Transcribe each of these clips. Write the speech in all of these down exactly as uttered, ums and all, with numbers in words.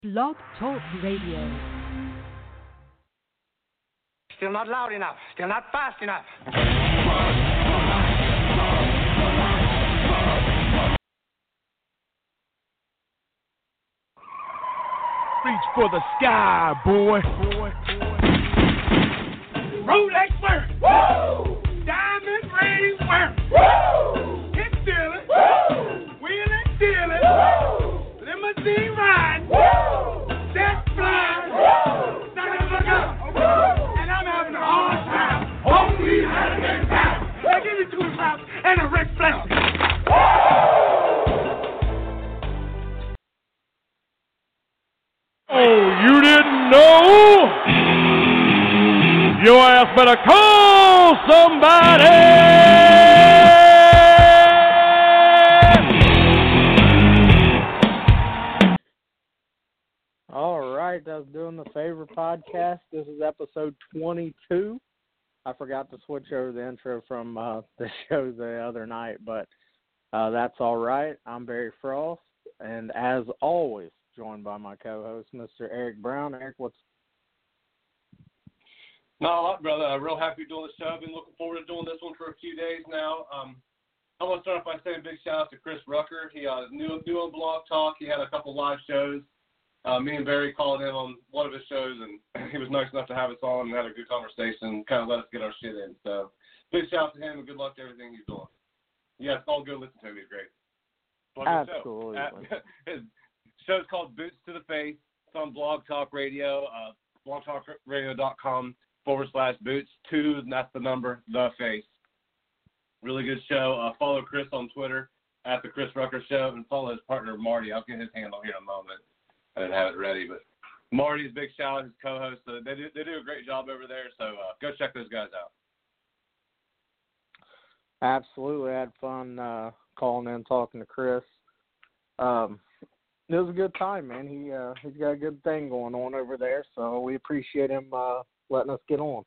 Blog Talk Radio. Still not loud enough. Still not fast enough. Reach for the sky, boy. boy. Rolex work. Woo! Diamond ring work. Woo! Hit dealing. Woo! Wheeling dealing. Woo! Limousine ride. Woo! Jet flying. Woo! Sucker look up. Woo! And I'm having a hard time. Only having a time. Now give me two claps and a Ric Flair. Oh, you didn't know? Your ass better call somebody! All right, I was doing the Favor podcast. This is episode twenty-two. I forgot to switch over the intro from uh, the show the other night, but uh, that's all right. I'm Barry Frost, and as always, joined by my co-host, Mister Eric Brown. Eric, what's Not a lot, brother. I'm real happy doing the show. I've been looking forward to doing this one for a few days now. Um, I want to start off by saying a big shout out to Chris Rucker. He uh, new, new on Blog Talk. He had a couple live shows. Uh, me and Barry called him on one of his shows, and he was nice enough to have us on and had a good conversation, kind of let us get our shit in. So big shout out to him, and good luck to everything he's doing. Yeah, it's all good. Listen to him. He's great. absolutely? Show. His show's called Boots to the Face. It's on Blog Talk Radio, uh, blogtalkradio.com forward slash boots two, and that's the number, the face. Really good show. Uh, follow Chris on Twitter at the Chris Rucker Show, and follow his partner Marty. I'll get his handle here in a moment. I didn't have it ready, but Marty's big shout out, his co-host. So they do they do a great job over there. So uh, go check those guys out. Absolutely, I had fun uh, calling in, talking to Chris. Um, it was a good time, man. He uh, he's got a good thing going on over there, so we appreciate him uh, letting us get on.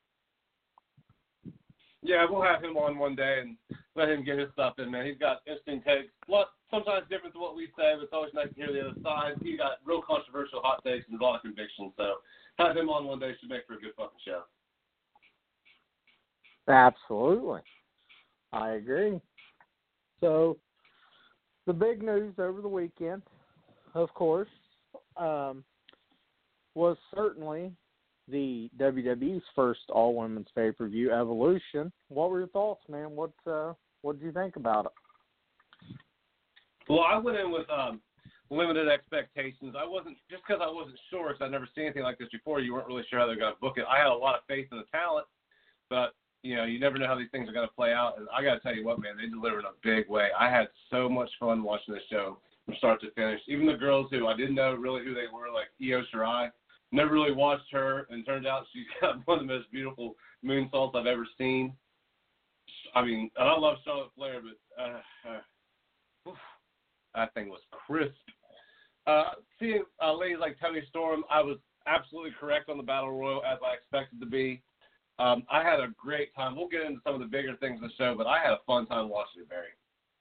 Yeah, we'll have him on one day and let him get his stuff in, man. He's got interesting takes. What sometimes different than what we say, but it's always nice to hear the other side. He's got real controversial hot takes and a lot of conviction. So have him on one day should make for a good fucking show. Absolutely. I agree. So the big news over the weekend, of course, um, was certainly the W W E's first all-women's pay-per-view, Evolution. What were your thoughts, man? What uh, what did you think about it? Well, I went in with um, limited expectations. I wasn't, just because I wasn't sure, because I'd never seen anything like this before, you weren't really sure how they were going to book it. I had a lot of faith in the talent, but, you know, you never know how these things are going to play out. And I got to tell you what, man, they delivered in a big way. I had so much fun watching this show from start to finish. Even the girls who I didn't know really who they were, like Io Shirai, never really watched her, and turned out she's got one of the most beautiful moonsaults I've ever seen. I mean, and I love Charlotte Flair, but uh, uh, oof, that thing was crisp. Uh, seeing uh, ladies like Toni Storm, I was absolutely correct on the Battle Royal, as I expected to be. Um, I had a great time. We'll get into some of the bigger things in the show, but I had a fun time watching it, Barry.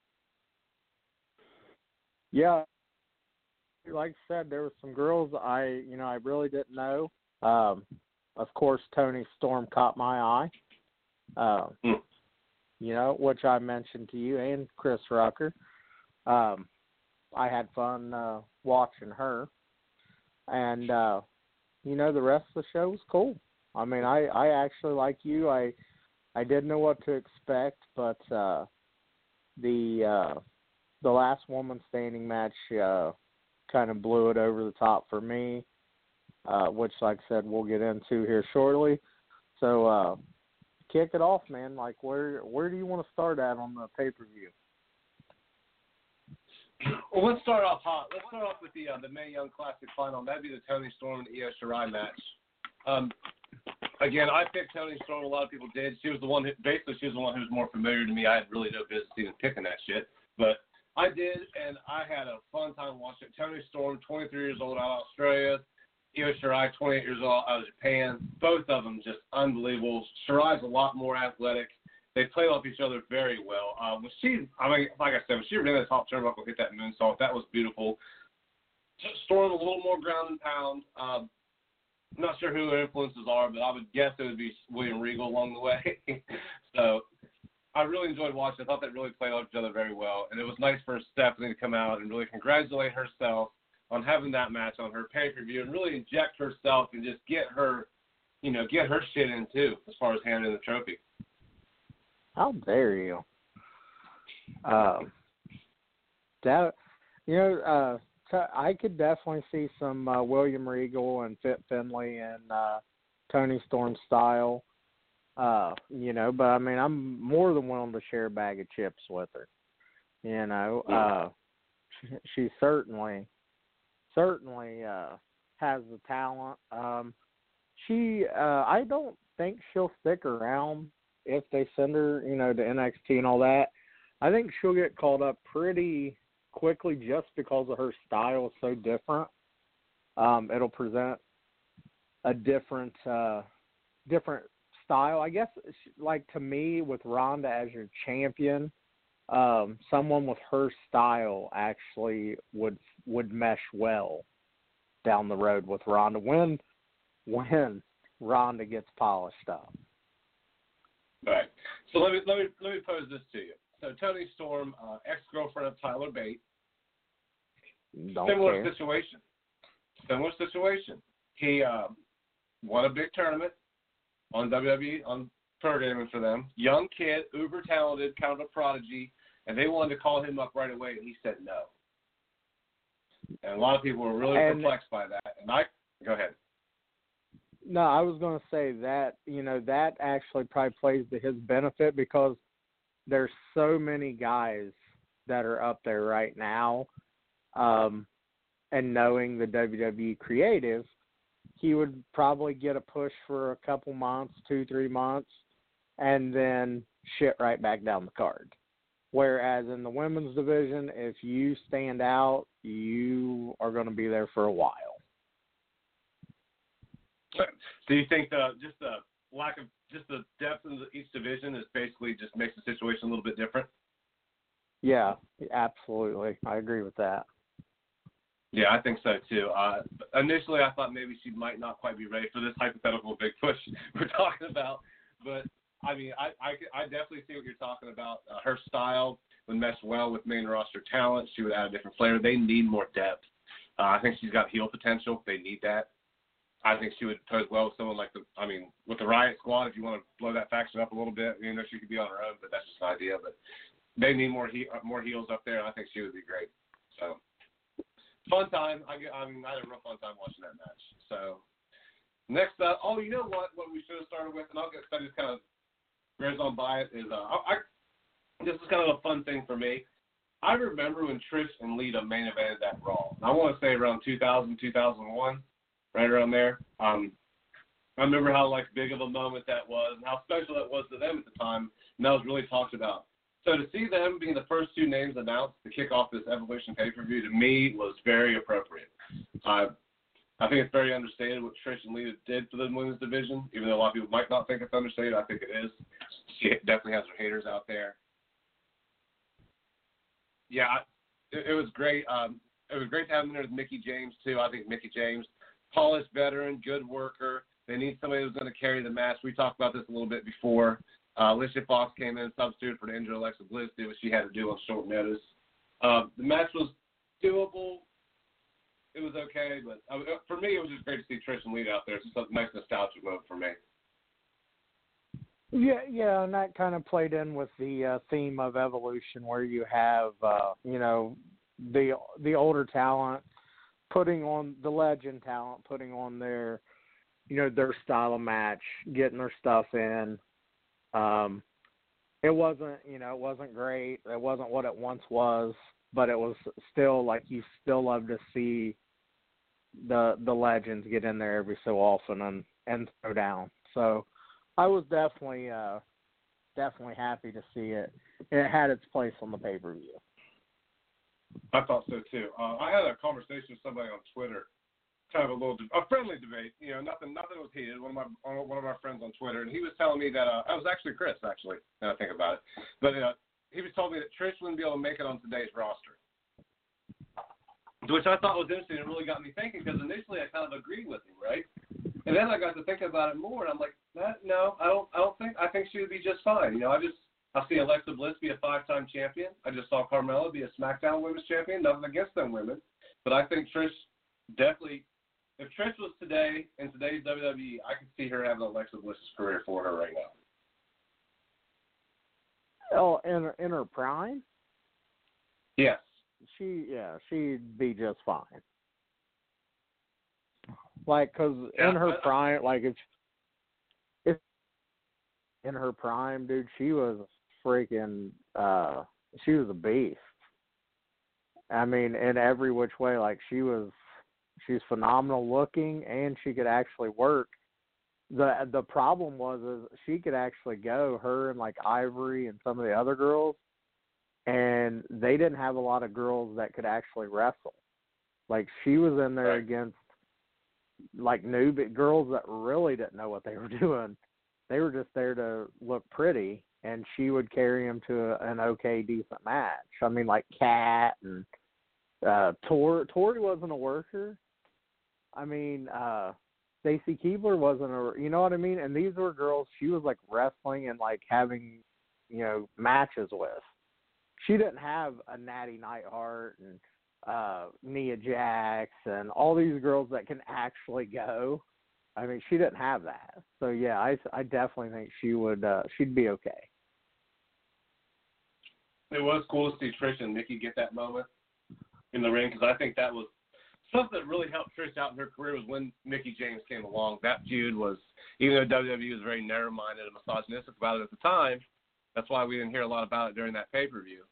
Yeah. Like I said, there were some girls I, you know, I really didn't know. Um, of course, Toni Storm caught my eye. Uh, mm. You know, which I mentioned to you and Chris Rucker. Um, I had fun uh, watching her, and uh, you know, the rest of the show was cool. I mean, I, I actually, like you, I I didn't know what to expect, but uh, the uh, the last woman standing match. Uh, kind of blew it over the top for me, uh, which, like I said, we'll get into here shortly. So, uh, kick it off, man. Like, where where do you want to start at on the pay-per-view? Well, let's start off hot. Let's start off with the uh, the Mae Young Classic final. That'd be the Toni Storm and Io Shirai match. Um, again, I picked Toni Storm. A lot of people did. She was the one who, basically, she was the one who was more familiar to me. I had really no business even picking that shit, but I did, and I had a fun time watching it. Toni Storm, twenty-three years old, out of Australia. Io Shirai, twenty-eight years old, out of Japan. Both of them just unbelievable. Shirai's a lot more athletic. They played off each other very well. Uh, when she, I mean, like I said, when she ran the top turnbuckle, hit that moonsault, that was beautiful. Storm a little more ground and pound. Um, I'm not sure who her influences are, but I would guess it would be William Regal along the way. So I really enjoyed watching. I thought that really played off each other very well. And it was nice for Stephanie to come out and really congratulate herself on having that match on her pay-per-view and really inject herself and just get her, you know, get her shit in too as far as handing the trophy. How dare you? Um, that, you know, uh, I could definitely see some uh, William Regal and Fit Finlay and uh, Toni Storm style, uh, you know. But I mean, I'm more than willing to share a bag of chips with her. You know, uh, she, she certainly, certainly uh, has the talent. Um, she, uh, I don't think she'll stick around if they send her, you know, to N X T and all that. I think she'll get called up pretty quickly just because of her style is so different. Um, it'll present a different uh, different style. I guess, like, to me, with Ronda as your champion, um, someone with her style actually would would mesh well down the road with Ronda when when Ronda gets polished up. All right. So let me let me let me pose this to you. So Toni Storm, uh, ex-girlfriend of Tyler Bate. Don't Similar care. situation. Similar situation. He uh, won a big tournament on W W E, on programming for them. Young kid, uber talented, kind of a prodigy, and they wanted to call him up right away, and he said no. And a lot of people were really And, perplexed by that. And I go ahead. No, I was going to say that, you know, that actually probably plays to his benefit because there's so many guys that are up there right now, um, and knowing the W W E creative, he would probably get a push for a couple months, two, three months, and then shit right back down the card. Whereas in the women's division, if you stand out, you are going to be there for a while. Do you think the just the lack of just the depth in each division is basically just makes the situation a little bit different? Yeah, absolutely. I agree with that. Yeah, I think so too. Uh, initially, I thought maybe she might not quite be ready for this hypothetical big push we're talking about. But I mean, I I, I definitely see what you're talking about. Uh, her style would mesh well with main roster talent. She would add a different flair. They need more depth. Uh, I think she's got heel potential. They need that. I think she would pose well with someone like the, I mean, with the Riot Squad, if you want to blow that faction up a little bit. You know, she could be on her own, but that's just an idea. But they need more he, more heels up there, and I think she would be great. So, fun time. I, get, I mean, I had a real fun time watching that match. So, next up, oh, you know what? What we should have started with, and I'll get studies kind of goes on by it, is uh, I, I, this is kind of a fun thing for me. I remember when Trish and Lita main evented that Raw. I want to say around two thousand, two thousand one. Right around there. Um, I remember how like big of a moment that was and how special that was to them at the time, and that was really talked about. So to see them being the first two names announced to kick off this Evolution pay-per-view to me was very appropriate. Uh, I think it's very understated what Trish and Lita did for the women's division, even though a lot of people might not think it's understated. I think it is. She definitely has her haters out there. Yeah, it, it was great. Um, it was great to have them there with Mickie James too. I think Mickie James, polished veteran, good worker. They need somebody who's going to carry the match. We talked about this a little bit before. Uh, Alicia Fox came in and substituted for the injured Alexa Bliss, did what she had to do on short notice. Uh, the match was doable. It was okay, but uh, for me, it was just great to see Trish and Lita out there. It's just a nice nostalgic moment for me. Yeah, yeah, and that kind of played in with the uh, theme of Evolution, where you have, uh, you know, the the older talent putting on the legend talent, putting on their, you know, their style of match, getting their stuff in. Um, it wasn't, you know, it wasn't great. It wasn't what it once was, but it was still like you still love to see the the legends get in there every so often and and throw down. So I was definitely uh, definitely happy to see it. It had its place on the pay per view. I thought so too. Uh, I had a conversation with somebody on Twitter, kind of a little, a friendly debate. You know, nothing, nothing was heated. One of my, one of our friends on Twitter, and he was telling me that uh, I was actually Chris, actually. Now I think about it, but uh, he was telling me that Trish wouldn't be able to make it on today's roster. which I thought was interesting. It really got me thinking because initially I kind of agreed with him, right? And then I got to thinking about it more, and I'm like, that, no, I don't. I don't think. I think she would be just fine. You know, I just I see Alexa Bliss be a five-time champion. I just saw Carmella be a SmackDown Women's Champion. Nothing against them women, but I think Trish definitely. If Trish was today in today's W W E, I could see her having Alexa Bliss's career for her right now. Oh, in in her prime? Yes. She yeah, she'd be just fine. Like, cause Yeah, in her I, prime, like if if in her prime, dude, she was freaking. Uh, she was a beast. I mean, in every which way, like she was. She's phenomenal looking, and she could actually work. the The problem was is she could actually go, her and like Ivory and some of the other girls, and they didn't have a lot of girls that could actually wrestle. Like she was in there right. against like newbie girls that really didn't know what they were doing. They were just there to look pretty, and she would carry them to a, an okay, decent match. I mean, like Kat and uh, Tor. Tori wasn't a worker. I mean, uh, Stacy Keibler wasn't a, you know what I mean? And these were girls she was like wrestling and like having, you know, matches with. She didn't have a Natty Neidhart and uh, Nia Jax and all these girls that can actually go. I mean, she didn't have that. So yeah, I, I definitely think she would, uh, she'd be okay. It was cool to see Trish and Nikki get that moment in the ring because I think that was something that really helped Trish out in her career was when Mickie James came along. That feud was, even though W W E was very narrow-minded and misogynistic about it at the time, that's why we didn't hear a lot about it during that pay-per-view.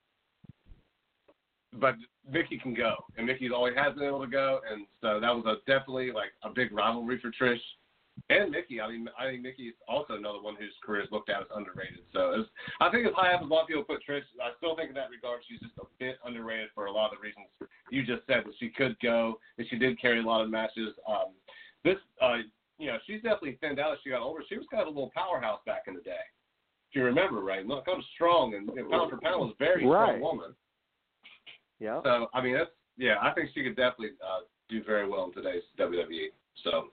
But Mickie can go, and Mickey's always has been able to go, and so that was a, definitely like a big rivalry for Trish and Mickie. I mean, I think Mickey's also another one whose career is looked at as underrated. So it's, I think as high up as a lot of people put Trish, I still think in that regard she's just a bit underrated for a lot of the reasons you just said, that she could go, and she did carry a lot of matches. Um, this, uh, you know, she's definitely thinned out as she got older. She was kind of a little powerhouse back in the day, if you remember, right? Look, kind of strong, and, and pound for pound was a very right. strong woman. Yeah. So, I mean, that's, yeah, I think she could definitely uh, do very well in today's W W E. So,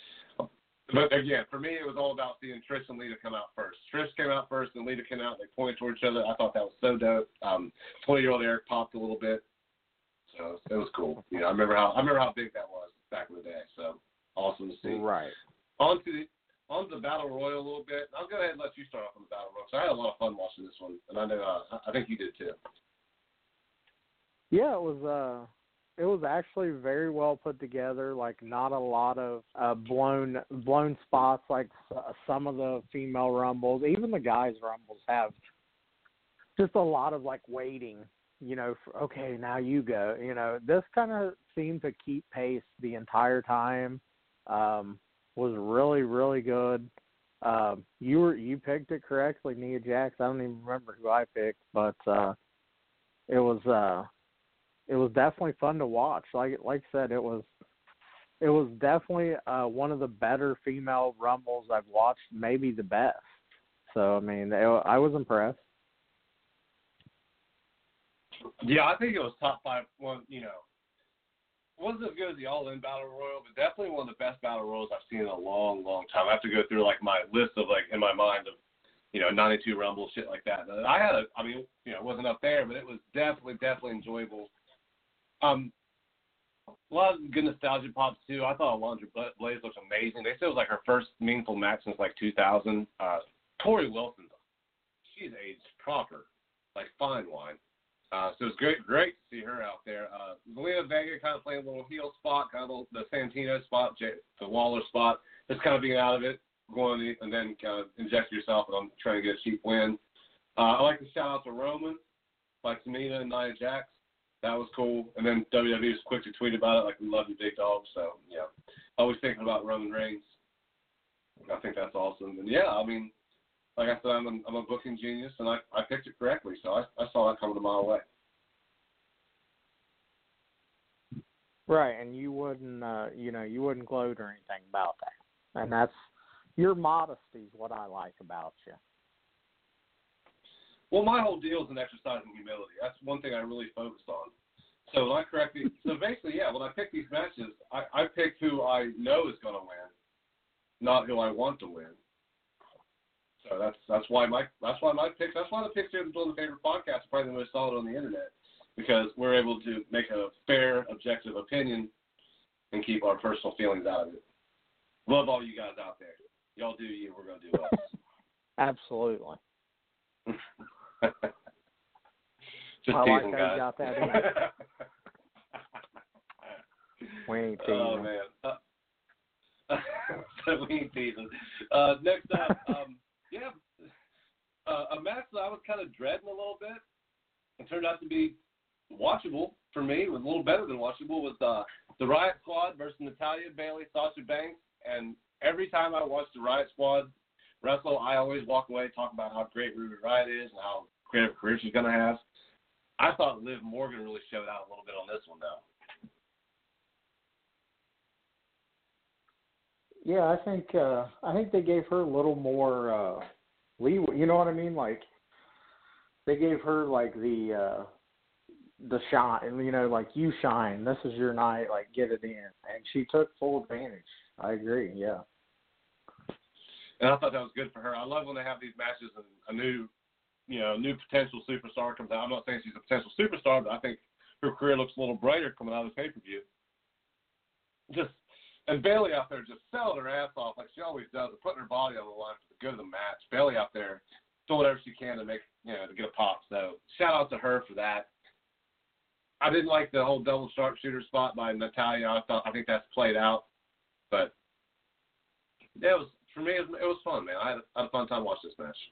but again, for me, it was all about seeing Trish and Lita come out first. Trish came out first, and Lita came out, and they pointed toward each other. I thought that was so dope. Um, twenty-year-old Eric popped a little bit, so it was cool. You know, I remember how I remember how big that was back in the day. So awesome to see. Right. On to the on to the Battle Royal a little bit. I'll go ahead and let you start off on the Battle Royal. So I had a lot of fun watching this one, and I know uh, I think you did too. Yeah, it was. Uh, it was actually very well put together. Like not a lot of uh, blown blown spots like uh, some of the female rumbles. Even the guys' rumbles have just a lot of like waiting. You know, for, okay, now you go. You know, this kind of seemed to keep pace the entire time. Um, was really really good. Um, you were you picked it correctly, Nia Jax. I don't even remember who I picked, but uh, it was. Uh, It was definitely fun to watch. Like like I said, it was it was definitely uh, one of the better female rumbles I've watched, maybe the best. So I mean, it, I was impressed. Yeah, I think it was top five. One, you know, wasn't as good as the All In Battle Royal, but definitely one of the best Battle Royals I've seen in a long, long time. I have to go through like my list of like in my mind of, you know, ninety-two Rumble, shit like that. And I had a, I mean, you know, it wasn't up there, but it was definitely, definitely enjoyable. Um, a lot of good nostalgia pops too. I thought Alundra Blaze looked amazing. They said it was like her first meaningful match since like two thousand. Uh, Tori Wilson, she's aged proper, like fine wine. Uh, so it was great, great to see her out there. Uh, Zelina Vega kind of playing a little heel spot, kind of the Santino spot, the Waller spot, just kind of being out of it, going and then kind of inject yourself and trying to get a cheap win. Uh, I like to shout out to Roman, like Tamina and Nia Jax. That was cool. And then W W E was quick to tweet about it, like, we love you, big dog. So, yeah, always thinking about Roman Reigns. I think that's awesome. And, yeah, I mean, like I said, I'm a, I'm a booking genius, and I, I picked it correctly. So I, I saw that coming a mile away. Right, and you wouldn't, uh, you know, you wouldn't gloat or anything about that. And that's, your modesty is what I like about you. Well, my whole deal is an exercise in humility. That's one thing I really focused on. So when I correctly, so basically, yeah, when I pick these matches, I, I pick who I know is going to win, not who I want to win. So that's that's why my that's why my picks that's why the picks here on the favorite podcast are probably the most solid on the internet, because we're able to make a fair, objective opinion and keep our personal feelings out of it. Love all you guys out there. Y'all do you. We're gonna do us. Absolutely. Just I teasing, like how guys. you got that in. We ain't teasing. Oh man. Uh, we ain't teasing. Uh, next up, um, yeah, uh, a match that I was kind of dreading a little bit. It turned out to be watchable for me. It was a little better than watchable. Was uh, the Riot Squad versus Natalya, Bayley, Sasha Banks. And every time I watch the Riot Squad wrestle, I always walk away talking about how great Ruby Riot is and how great of a career she's going to have. I thought Liv Morgan really showed out a little bit on this one, though. Yeah, I think uh, I think they gave her a little more uh, leeway. You know what I mean? Like they gave her like the uh, the shine. You know, like you shine. This is your night. Like get it in. And she took full advantage. I agree. Yeah. And I thought that was good for her. I love when they have these matches and a new, you know, new potential superstar comes out. I'm not saying she's a potential superstar, but I think her career looks a little brighter coming out of this pay-per-view. Just. And Bayley out there just selling her ass off like she always does, and putting her body on the line for the good of the match. Bayley out there doing whatever she can to make, you know, to get a pop. So shout out to her for that. I didn't like the whole double sharpshooter spot by Natalya. I thought I think that's played out, but yeah, it was for me. It was, it was fun, man. I had, a, I had a fun time watching this match.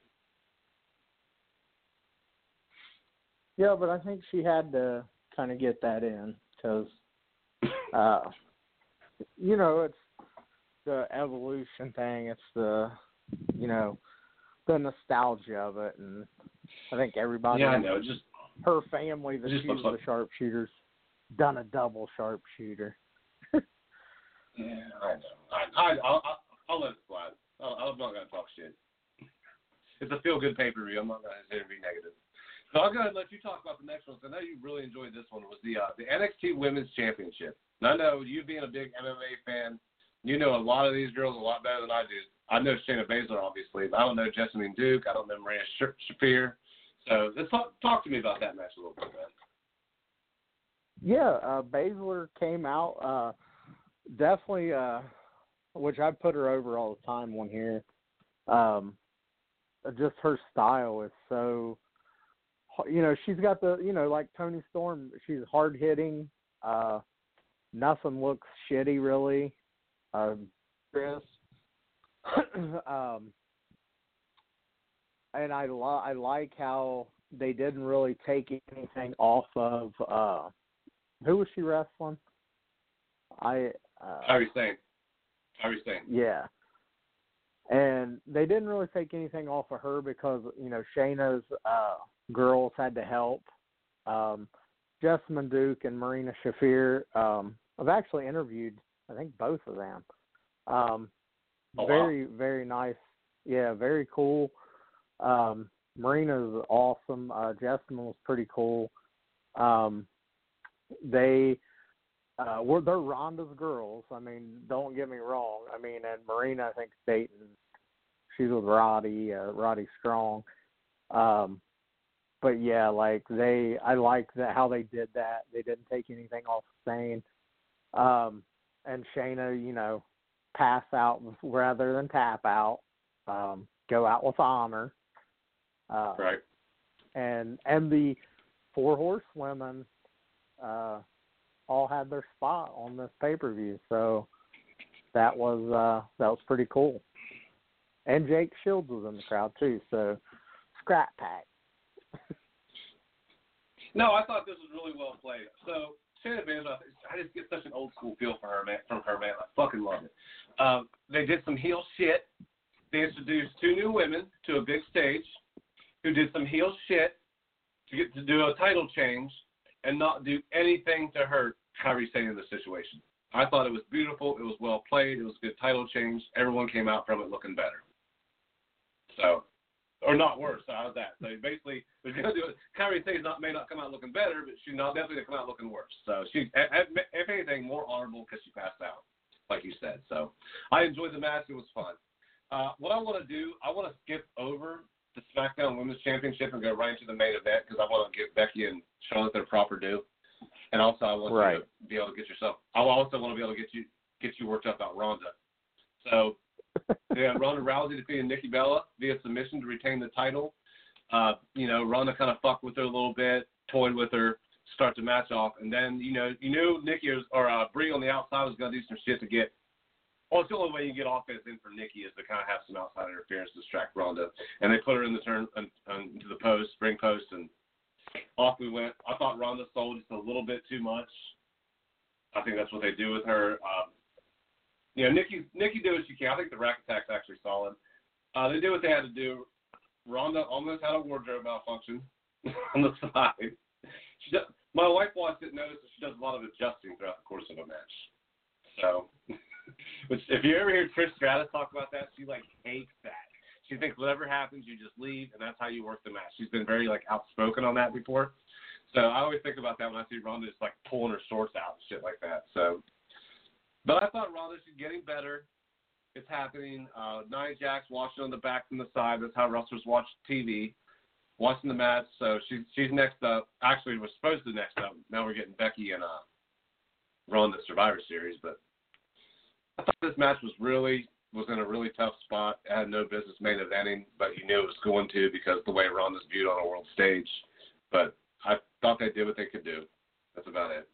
Yeah, but I think she had to kind of get that in because. Uh, You know, it's the evolution thing. It's the, you know, the nostalgia of it, and I think everybody, yeah, I know, just her family that just she's the like, sharpshooters, done a double sharpshooter. Yeah, I know. I, I, I'll, I'll, I'll let it slide. I'll, I'm not gonna talk shit. It's a feel good pay per view. I'm not gonna say be negative. So I'll go ahead and let you talk about the next one. So I know you really enjoyed this one. It was the uh, the N X T Women's Championship. And I know you being a big M M A fan, you know a lot of these girls a lot better than I do. I know Shayna Baszler, obviously, but I don't know Jessamine Duke. I don't know Maria Shafir. So let's talk, talk to me about that match a little bit, man. Yeah, uh, Baszler came out uh, definitely, uh, which I put her over all the time on here. Um, just her style is so, you know, she's got the, you know, like Toni Storm, she's hard hitting. Uh, nothing looks shitty really. Uh, Chris. um, and I lo- I like how they didn't really take anything off of uh, who was she wrestling? I uh, Kairi Sane. Kairi Sane. Yeah. And they didn't really take anything off of her because, you know, Shayna's uh, girls had to help. Um, Jessamine Duke and Marina Shafir, um, I've actually interviewed, I think, both of them. Um, oh, very, wow. very nice. Yeah, very cool. Um, Marina's awesome. Uh, Jessamine was pretty cool. Um, they uh, were they're Ronda's girls. I mean, don't get me wrong. I mean, and Marina, I think, dating. She's with Roddy, uh, Roddy Strong. Um, but yeah, like they, I like that how they did that. They didn't take anything off Sane. Um, and Shayna, you know, pass out rather than tap out. Um, go out with honor. Uh, right. And and the four horsewomen uh, all had their spot on this pay per view, so that was uh, that was pretty cool. And Jake Shields was in the crowd too, so scrap pack. No, I thought this was really well played. So Shayna Baszler, I just get such an old school feel for her, man. From her, man, I fucking love it. Um, they did some heel shit. They introduced two new women to a big stage who did some heel shit to get to do a title change and not do anything to hurt Kairi Sane in the situation. I thought it was beautiful. It was well played. It was a good title change. Everyone came out from it looking better. So or not worse. So how's that? So basically, they're going to do it. Kyrie Sane not may not come out looking better, but she's not definitely going to come out looking worse. So she, if anything, more honorable because she passed out, like you said. So I enjoyed the match. It was fun. Uh, what I want to do, I want to skip over the SmackDown Women's Championship and go right into the main event because I want to give Becky and Charlotte their proper due. And also, I want right. you to be able to get yourself. I also want to be able to get you get you worked up about Ronda. So, yeah, Ronda Rousey defeated Nikki Bella via submission to retain the title. Uh, you know, Ronda kind of fucked with her a little bit, toyed with her, start the match off, and then you know, you knew Nikki was, or uh, Brie on the outside was going to do some shit to get. Well, it's the only way you get offense in for Nikki is to kind of have some outside interference to distract Ronda, and they put her in the turn um, um, to the post, spring post, and off we went. I thought Ronda sold just a little bit too much. I think that's what they do with her. Um, you know, Nikki Nikki did what she can. I think the rack attack's actually solid. Uh, they did what they had to do. Ronda almost had a wardrobe malfunction on the side. She does, my wife watched it and noticed that she does a lot of adjusting throughout the course of a match. So, which, if you ever hear Trish Stratus talk about that, she, like, hates that. She thinks whatever happens, you just leave, and that's how you work the match. She's been very, like, outspoken on that before. So I always think about that when I see Ronda just, like, pulling her shorts out and shit like that. So, but I thought Ronda, she's getting better. It's happening. Uh, Nia Jax watching on the back from the side. That's how wrestlers watch T V, watching the match. So she's she's next up. Actually, was supposed to next up. Now we're getting Becky and uh, Ronda Survivor Series. But I thought this match was really was in a really tough spot. It had no business main eventing, but you knew it was going to because the way Ronda's viewed on a world stage. But I thought they did what they could do. That's about it.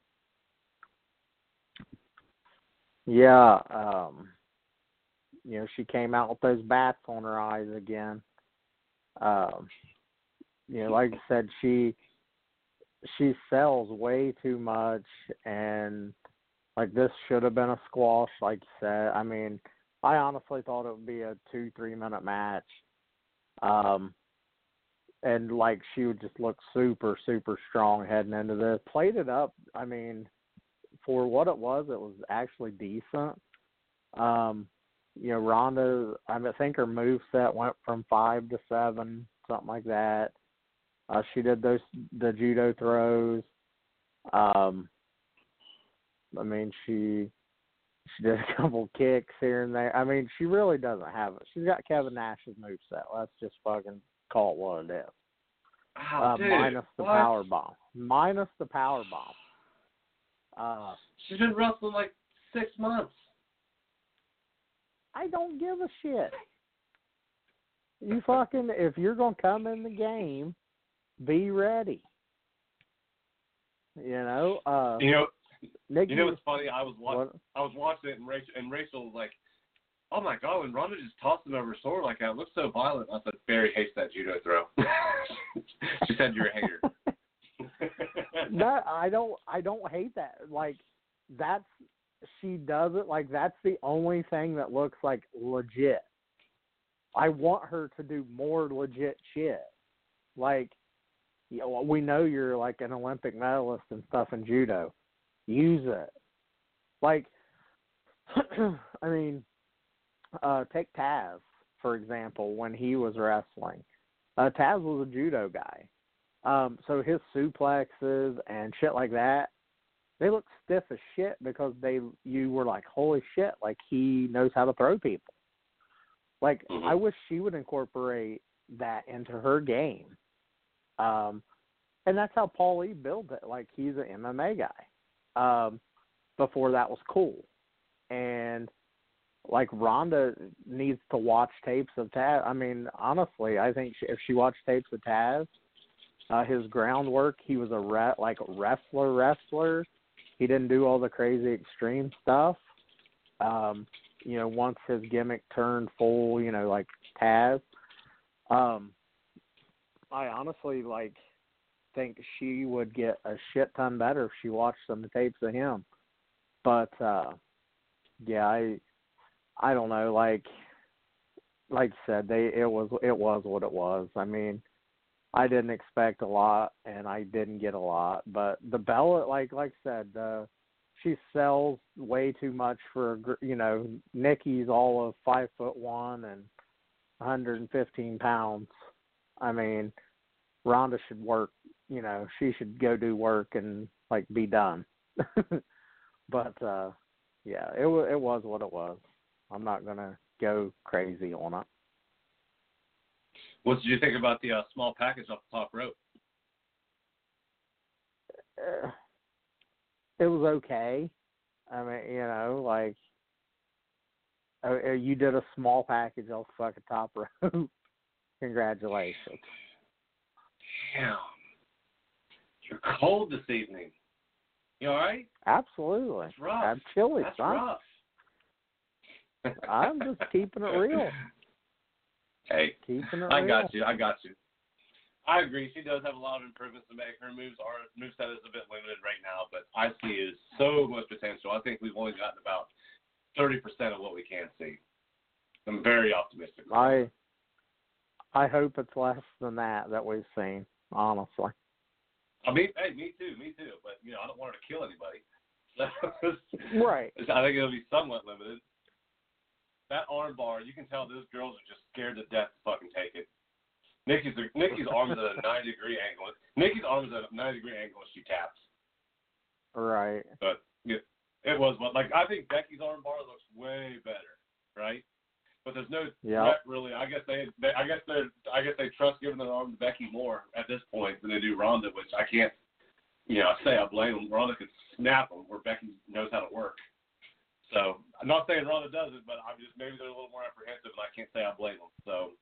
Yeah, um, you know, she came out with those bats on her eyes again. Um, you know, like I said, she she sells way too much, and like this should have been a squash, like you said. I mean, I honestly thought it would be a two, three minute match. Um, and like she would just look super, super strong heading into this. Played it up. I mean, for what it was, it was actually decent. Um, you know, Ronda, I think her moveset went from five to seven, something like that. Uh, she did those the judo throws. Um, I mean, she she did a couple kicks here and there. I mean, she really doesn't have it. She's got Kevin Nash's moveset. Let's just fucking call it what it is. Oh, uh, dude, minus the what? power bomb. Minus the power bomb. Uh, She's been wrestling like six months. I don't give a shit. You fucking, if you're going to come in the game, be ready. You know? Uh, you know, Nikki, you know what's funny? I was, wa- what? I was watching it, and Rachel, and Rachel was like, oh, my God, when Ronda just tossed him over her sword like that, it looks so violent. I said, Barry hates that judo throw. She said you're a hater. No, I don't. I don't hate that. Like, that's she does it. Like, that's the only thing that looks like legit. I want her to do more legit shit. Like, you know, we know you're like an Olympic medalist and stuff in judo. Use it. Like, I mean, uh, take Taz for example. When he was wrestling, uh, Taz was a judo guy. Um, so his suplexes and shit like that, they look stiff as shit because they you were like, holy shit, like he knows how to throw people. Like, mm-hmm. I wish she would incorporate that into her game. Um, and that's how Paul Lee built it. Like, he's an M M A guy. Um, before that was cool. And, like, Ronda needs to watch tapes of Taz. I mean, honestly, I think she, if she watched tapes of Taz, Uh, his groundwork, he was a re- like a wrestler wrestler. He didn't do all the crazy extreme stuff. Um, you know, once his gimmick turned full, you know, like Taz. Um, I honestly, like, think she would get a shit ton better if she watched some tapes of him. But, uh, yeah, I I don't know, like, like I said, they it was it was what it was. I mean, I didn't expect a lot, and I didn't get a lot. But the Bella, like like I said, uh, she sells way too much for, you know, Nikki's all of five foot one and one hundred fifteen pounds. I mean, Ronda should work, you know, she should go do work and, like, be done. But, uh, yeah, it, w- it was what it was. I'm not going to go crazy on it. What did you think about the uh, small package off the top rope? Uh, it was okay. I mean, you know, like, uh, you did a small package off the fucking top rope. Congratulations. Damn. You're cold this evening. You all right? Absolutely. That's rough. I'm chilly, That's son. rough. I'm just keeping it real. Hey, keeping it I real. got you. I got you. I agree. She does have a lot of improvements to make. Her moves are moveset is a bit limited right now, but I see is so much potential. I think we've only gotten about thirty percent of what we can see. I'm very optimistic. I I hope it's less than that that we've seen, honestly. I mean, hey, me too, me too. But you know, I don't want her to kill anybody. Right. I think it'll be somewhat limited. That arm bar, you can tell those girls are just scared to death to fucking take it. Nikki's Nikki's arm is at a ninety degree angle. Nikki's arm is at a ninety degree angle and she taps. Right. But it, it was what like I think Becky's arm bar looks way better, right? But there's no yep. threat really. I guess they, they I guess they I guess they trust giving their arm to Becky more at this point than they do Ronda, which I can't you know say I blame them. Ronda could snap them where Becky knows how to work. So I'm not saying Ronda doesn't, but I'm just maybe they're a little more apprehensive, and I can't say I blame them. So.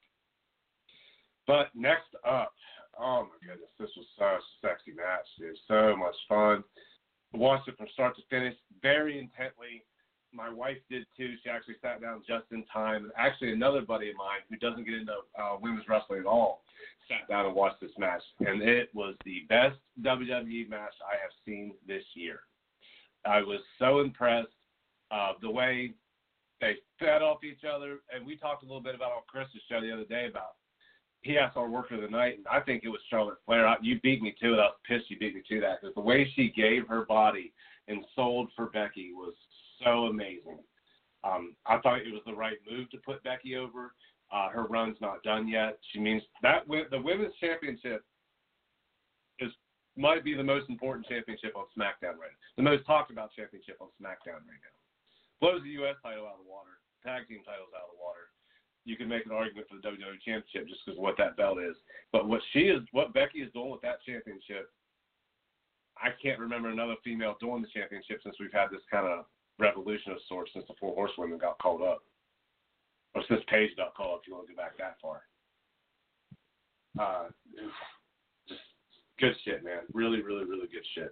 But next up, oh my goodness, this was such a sexy match, dude. So much fun. Watched it from start to finish very intently. My wife did too. She actually sat down just in time. And actually, another buddy of mine who doesn't get into uh, women's wrestling at all sat down and watched this match. And it was the best W W E match I have seen this year. I was so impressed uh, the way they fed off each other. And we talked a little bit about on Chris's show the other day about he asked our worker of the night, and I think it was Charlotte Flair. I, you beat me to it. I was pissed you beat me to that because the way she gave her body and sold for Becky was so amazing. Um, I thought it was the right move to put Becky over. Uh, her run's not done yet. She means that the women's championship is might be the most important championship on SmackDown right now. The most talked about championship on SmackDown right now. Blows the U S title out of the water. Tag team titles out of the water. You can make an argument for the W W E Championship just because of what that belt is. But what she is, what Becky is doing with that championship, I can't remember another female doing the championship since we've had this kind of revolution of sorts since the Four Horsewomen got called up. Or since Paige got called up, if you want to go back that far. Uh, just good shit, man. Really, really, really good shit.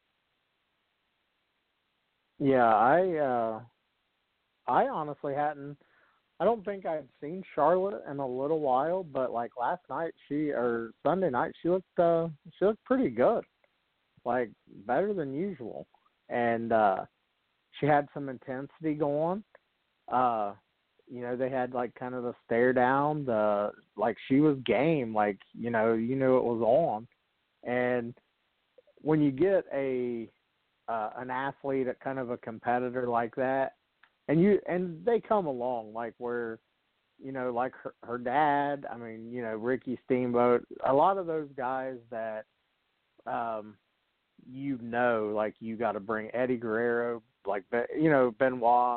Yeah, I, uh, I honestly hadn't. I don't think I'd seen Charlotte in a little while, but like last night, she or Sunday night, she looked uh, she looked pretty good, like better than usual, and uh, she had some intensity going. Uh, you know, they had like kind of the stare down, the like she was game, like you know, you knew it was on, and when you get a uh, an athlete, a kind of a competitor like that. And you and they come along like where, you know, like her, her dad. I mean, you know, Ricky Steamboat. A lot of those guys that, um, you know, like you got to bring Eddie Guerrero, like you know Benoit,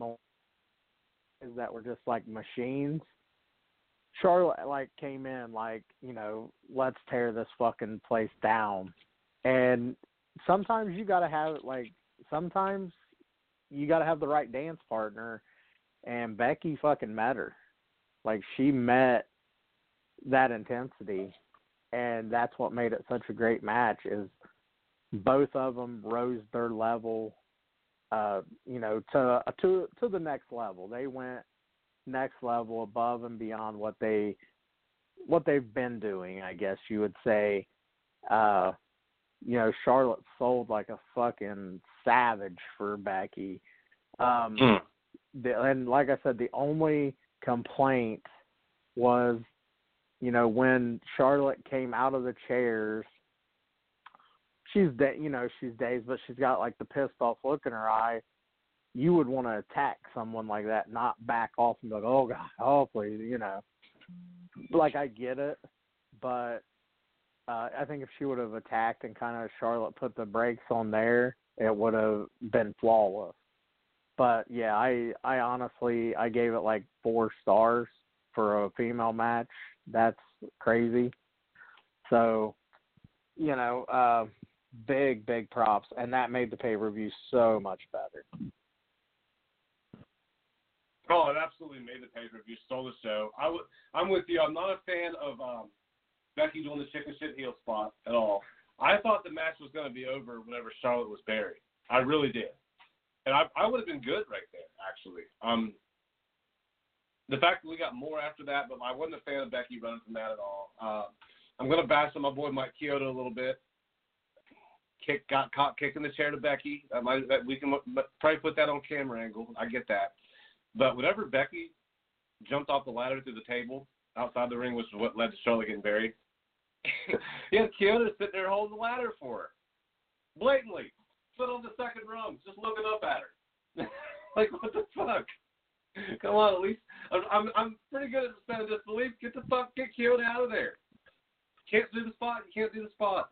that were just like machines. Charlotte like came in like you know let's tear this fucking place down, and sometimes you got to have like sometimes. You got to have the right dance partner, and Becky fucking met her. Like, she met that intensity, and that's what made it such a great match is both of them rose their level, uh, you know, to, to, to the next level. They went next level above and beyond what they, what they've been doing, I guess you would say. Uh, you know, Charlotte sold like a fucking savage for Becky. Um, mm. the, and like I said, the only complaint was, you know, when Charlotte came out of the chairs, she's, da- you know, she's dazed, but she's got like the pissed off look in her eye. you would want to attack someone like that, not back off and be like, oh, God, oh, please, you know. Like, I get it, but uh, I think if she would have attacked and kind of Charlotte put the brakes on there, it would have been flawless. But, yeah, I, I honestly, I gave it like four stars for a female match. That's crazy. So, you know, uh, big, big props, and that made the pay-per-view so much better. Oh, it absolutely made the pay-per-view, stole the show. I w- I'm with you. I'm not a fan of um, Becky doing the chicken shit heel spot at all. I thought the match was going to be over whenever Charlotte was buried. I really did. And I, I would have been good right there, actually. Um, the fact that we got more after that, but I wasn't a fan of Becky running from that at all. Uh, I'm going to bash on my boy Mike Chioda a little bit. Kick, got caught kicking the chair to Becky. That might, that we can probably put that on camera angle. I get that. But whenever Becky jumped off the ladder through the table outside the ring, which is what led to Charlotte getting buried, he had Chioda sitting there holding the ladder for her. Blatantly. Sit on the second rung, just looking up at her. Like, what the fuck? Come on, at least. I'm, I'm, I'm pretty good at suspending disbelief. Get the fuck, get Chioda out of there. Can't do the spot, you can't do the spot.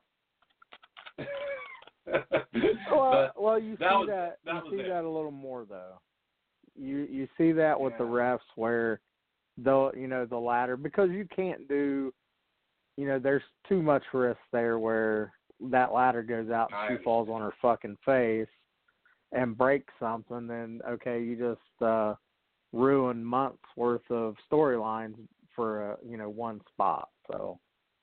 well, well, you see that, was, that, that you see it. that a little more though. You you see that with yeah. the refs where the you know the ladder, because you can't do, you know, there's too much risk there where that ladder goes out and I, she falls on her fucking face and breaks something. Then okay, you just uh, ruin months worth of storylines for a, you know, one spot. So.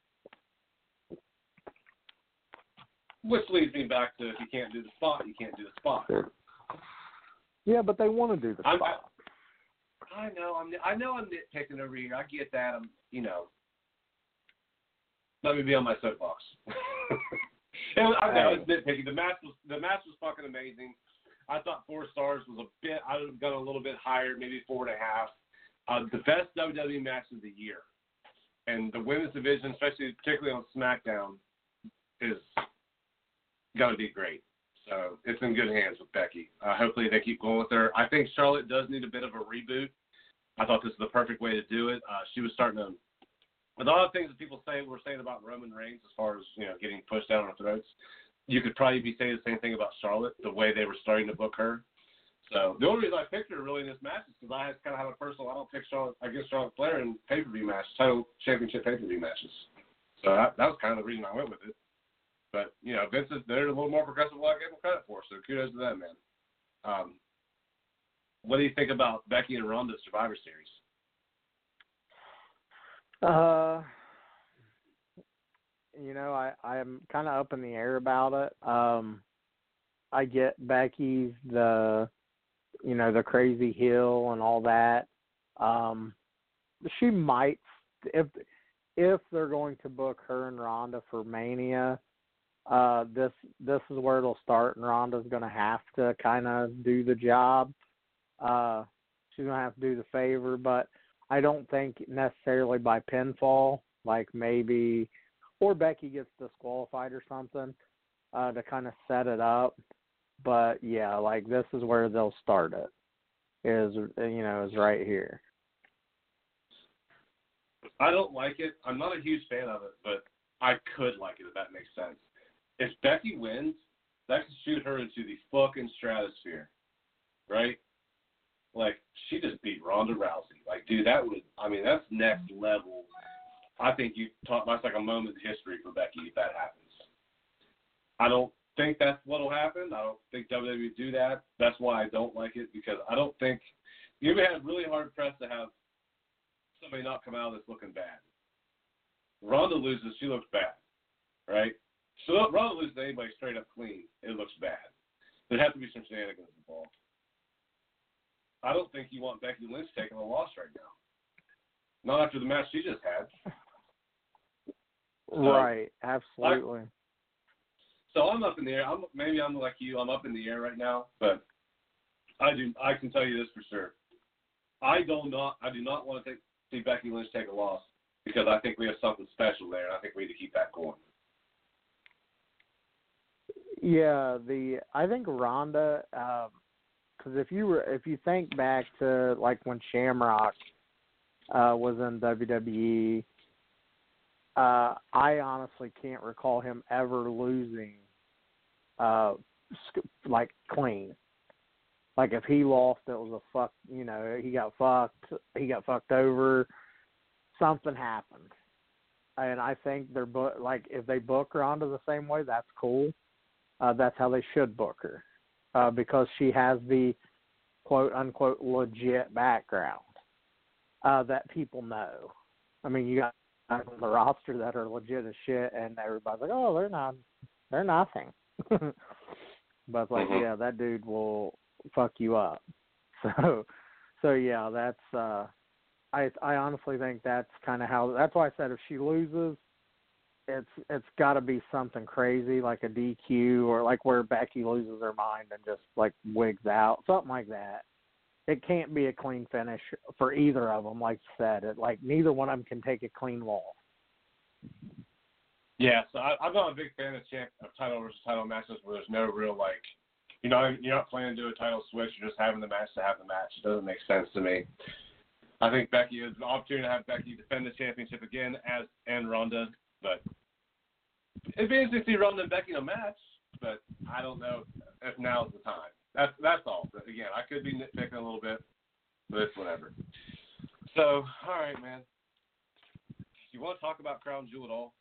Which leads me back to if you can't do the spot, you can't do the spot. Yeah, but they want to do the I'm, spot. I, I know. I'm. I know. I'm nitpicking over here. I get that. I'm. You know. Let me be on my soapbox. And I, I was nitpicking. The match was. The match was fucking amazing. I thought four stars was a bit. I would have gone a little bit higher, maybe four and a half. Uh, the best W W E match of the year, and the women's division, especially particularly on SmackDown, is going to be great. So it's in good hands with Becky. Uh, hopefully they keep going with her. I think Charlotte does need a bit of a reboot. I thought this was the perfect way to do it. Uh, she was starting to, with all the things that people say were saying about Roman Reigns as far as, you know, getting pushed down our throats, you could probably be saying the same thing about Charlotte, the way they were starting to book her. So the only reason I picked her really in this match is because I kind of have a personal, I don't pick Charlotte against Charlotte Flair in pay-per-view matches, title championship pay-per-view matches. So that, that was kind of the reason I went with it. But, you know, Vince is they're a little more progressive than I gave him credit for, so kudos to that, man. Um, what do you think about Becky and Ronda Survivor Series? Uh, you know, I, I'm kind of up in the air about it. Um, I get Becky's the, you know, the crazy heel and all that. Um, she might, if if they're going to book her and Ronda for Mania, Uh, this this is where it'll start, and Ronda's going to have to kind of do the job. Uh, she's going to have to do the favor, but I don't think necessarily by pinfall, like maybe, or Becky gets disqualified or something uh, to kind of set it up. But, yeah, like this is where they'll start it, is, you know, is right here. I don't like it. I'm not a huge fan of it, but I could like it if that makes sense. If Becky wins, that could shoot her into the fucking stratosphere, right? Like, she just beat Ronda Rousey. Like, dude, that would, I mean, that's next level. I think you talk, that's like a moment in history for Becky if that happens. I don't think that's what'll happen. I don't think W W E do that. That's why I don't like it, because I don't think, you would have really hard pressed to have somebody not come out that's looking bad. Ronda loses, she looks bad, right? So Ronda loses to anybody straight up clean, it looks bad. There'd have to be some shenanigans involved. I don't think you want Becky Lynch taking a loss right now. Not after the match she just had. Right, so, absolutely. I, so I'm up in the air. I'm, maybe I'm like you. I'm up in the air right now, but I do. I can tell you this for sure. I do not. I do not want to take, see Becky Lynch take a loss, because I think we have something special there, and I think we need to keep that going. Yeah, the I think Ronda um, because if you were if you think back to like when Shamrock uh, was in W W E, uh, I honestly can't recall him ever losing uh, like clean. Like if he lost, it was a fuck. You know, he got fucked. He got fucked over. Something happened, and I think they're bu- like if they book Ronda the same way, that's cool. Uh, that's how they should book her, uh, because she has the quote unquote legit background uh, that people know. I mean, you got guys on the roster that are legit as shit, and everybody's like, "Oh, they're not, they're nothing." But it's like, Mhm. yeah, that dude will fuck you up. So, so yeah, that's. Uh, I I honestly think that's kind of how. That's why I said if she loses, it's it's got to be something crazy like a D Q or like where Becky loses her mind and just like wigs out, something like that. It can't be a clean finish for either of them, like you said. It, like neither one of them can take a clean loss. Yeah, so I, I'm not a big fan of, champ, of title versus title matches where there's no real, like, you know, you're not planning to do a title switch. You're just having the match to have the match. It doesn't make sense to me. I think Becky is an opportunity to have Becky defend the championship again as and Ronda, but it'd be interesting to see Ronda and Becky in a match, but I don't know if now's the time. That's that's all. But again, I could be nitpicking a little bit, but it's whatever. So, all right, man. You want to talk about Crown Jewel at all?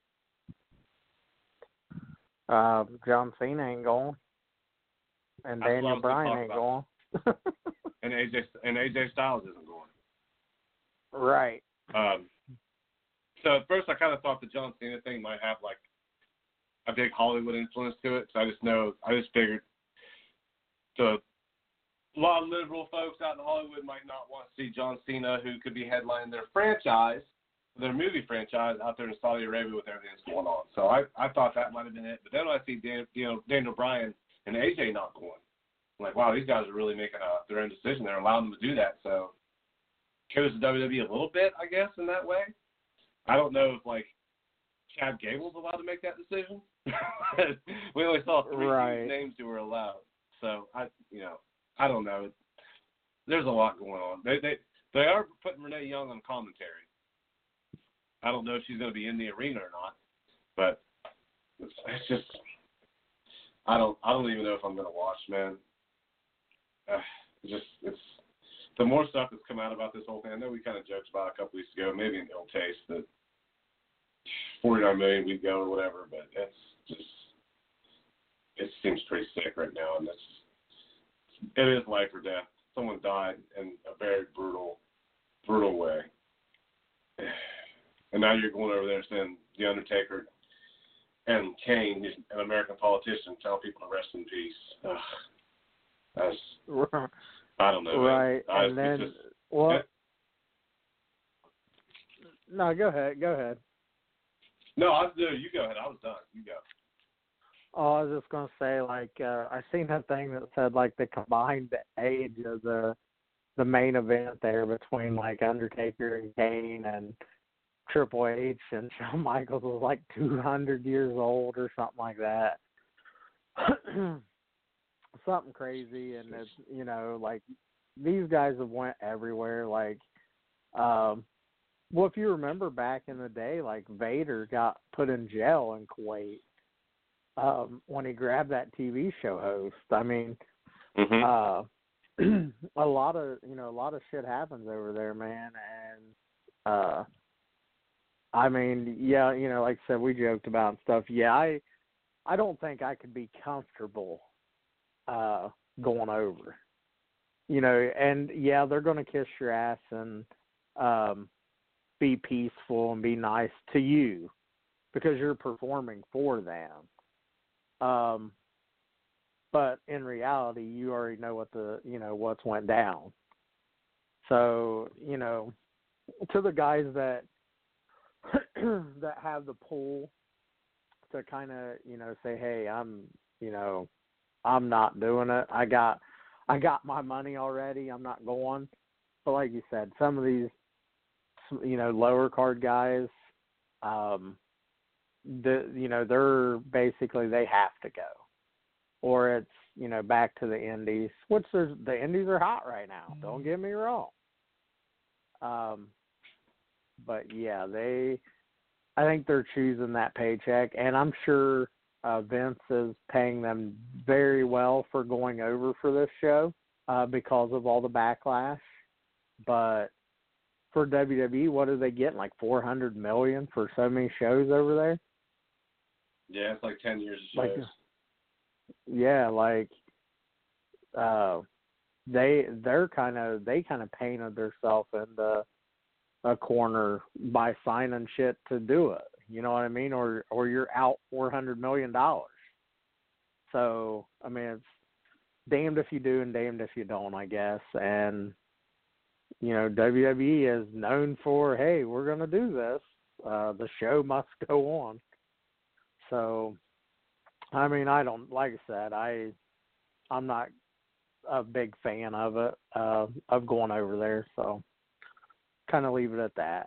Uh, John Cena ain't going, and That's what I Daniel was gonna Bryan talk ain't about. going. And A J and A J Styles isn't going. Right. Um, so at first I kind of thought the John Cena thing might have like a big Hollywood influence to it. So I just know, I just figured the a lot of liberal folks out in Hollywood might not want to see John Cena, who could be headlining their franchise, their movie franchise out there in Saudi Arabia with everything that's going on. So I, I thought that might have been it. But then when I see Dan, you know, Daniel Bryan and A J not going, I'm like, wow, these guys are really making a, their own decision. They're allowing them to do that. So shows the W W E a little bit, I guess, in that way. I don't know if, like, Chad Gable's allowed to make that decision. We only saw three Right. names who were allowed. So, I, you know, I don't know. There's a lot going on. They they they are putting Renee Young on commentary. I don't know if she's going to be in the arena or not, but it's, it's just I don't I don't even know if I'm going to watch, man. Uh, it's just it's the more stuff that's come out about this whole thing. I know we kind of joked about it a couple weeks ago, maybe in ill taste, that forty-nine million we'd go or whatever, but it's just it seems pretty sick right now, and it's it is life or death. Someone died in a very brutal, brutal way, and now you're going over there saying The Undertaker and Kane, he's an American politician, tell people to rest in peace. Ugh. That's I don't know. Right, I, and then just, well, yeah. no, go ahead, go ahead. No, I was no, you go ahead. I was done. You go. Oh, I was just gonna say, like, uh, I seen that thing that said like the combined age of the the main event there between like Undertaker and Kane and Triple H and Shawn Michaels was like two hundred years old or something like that. Something crazy, and it's, you know, like these guys have went everywhere. Like, um, well, if you remember back in the day, like Vader got put in jail in Kuwait um, when he grabbed that T V show host. I mean, Mm-hmm. uh, a lot of you know a lot of shit happens over there, man, and uh, I mean, yeah, you know, like I said, we joked about stuff. Yeah, I I don't think I could be comfortable uh, going over. You know, and yeah, they're going to kiss your ass and um, be peaceful and be nice to you because you're performing for them. Um, but in reality, you already know what the you know what's went down. So you know, to the guys that that have the pull to kind of you know say, hey, I'm you know I'm not doing it. I got I got my money already. I'm not going. But like you said, some of these you know lower card guys, um, the you know they're basically they have to go, or it's you know, back to the Indies, which there's, the Indies are hot right now. Don't get me wrong. Um, but yeah, they, I think they're choosing that paycheck, and I'm sure uh, Vince is paying them very well for going over for this show uh, because of all the backlash. But for W W E, what are they getting? Like four hundred million dollars for so many shows over there? Yeah, it's like ten years of shows. Like, yeah, like uh, they they're kind of they kind of painted themselves into a corner by signing shit to do it. You know what I mean? Or or you're out four hundred million dollars. So I mean, it's damned if you do and damned if you don't, I guess. And you know, W W E is known for, hey, we're going to do this. Uh, the show must go on. So, I mean, I don't, like I said, I, I'm not a big fan of it, uh, of going over there. So, kind of leave it at that.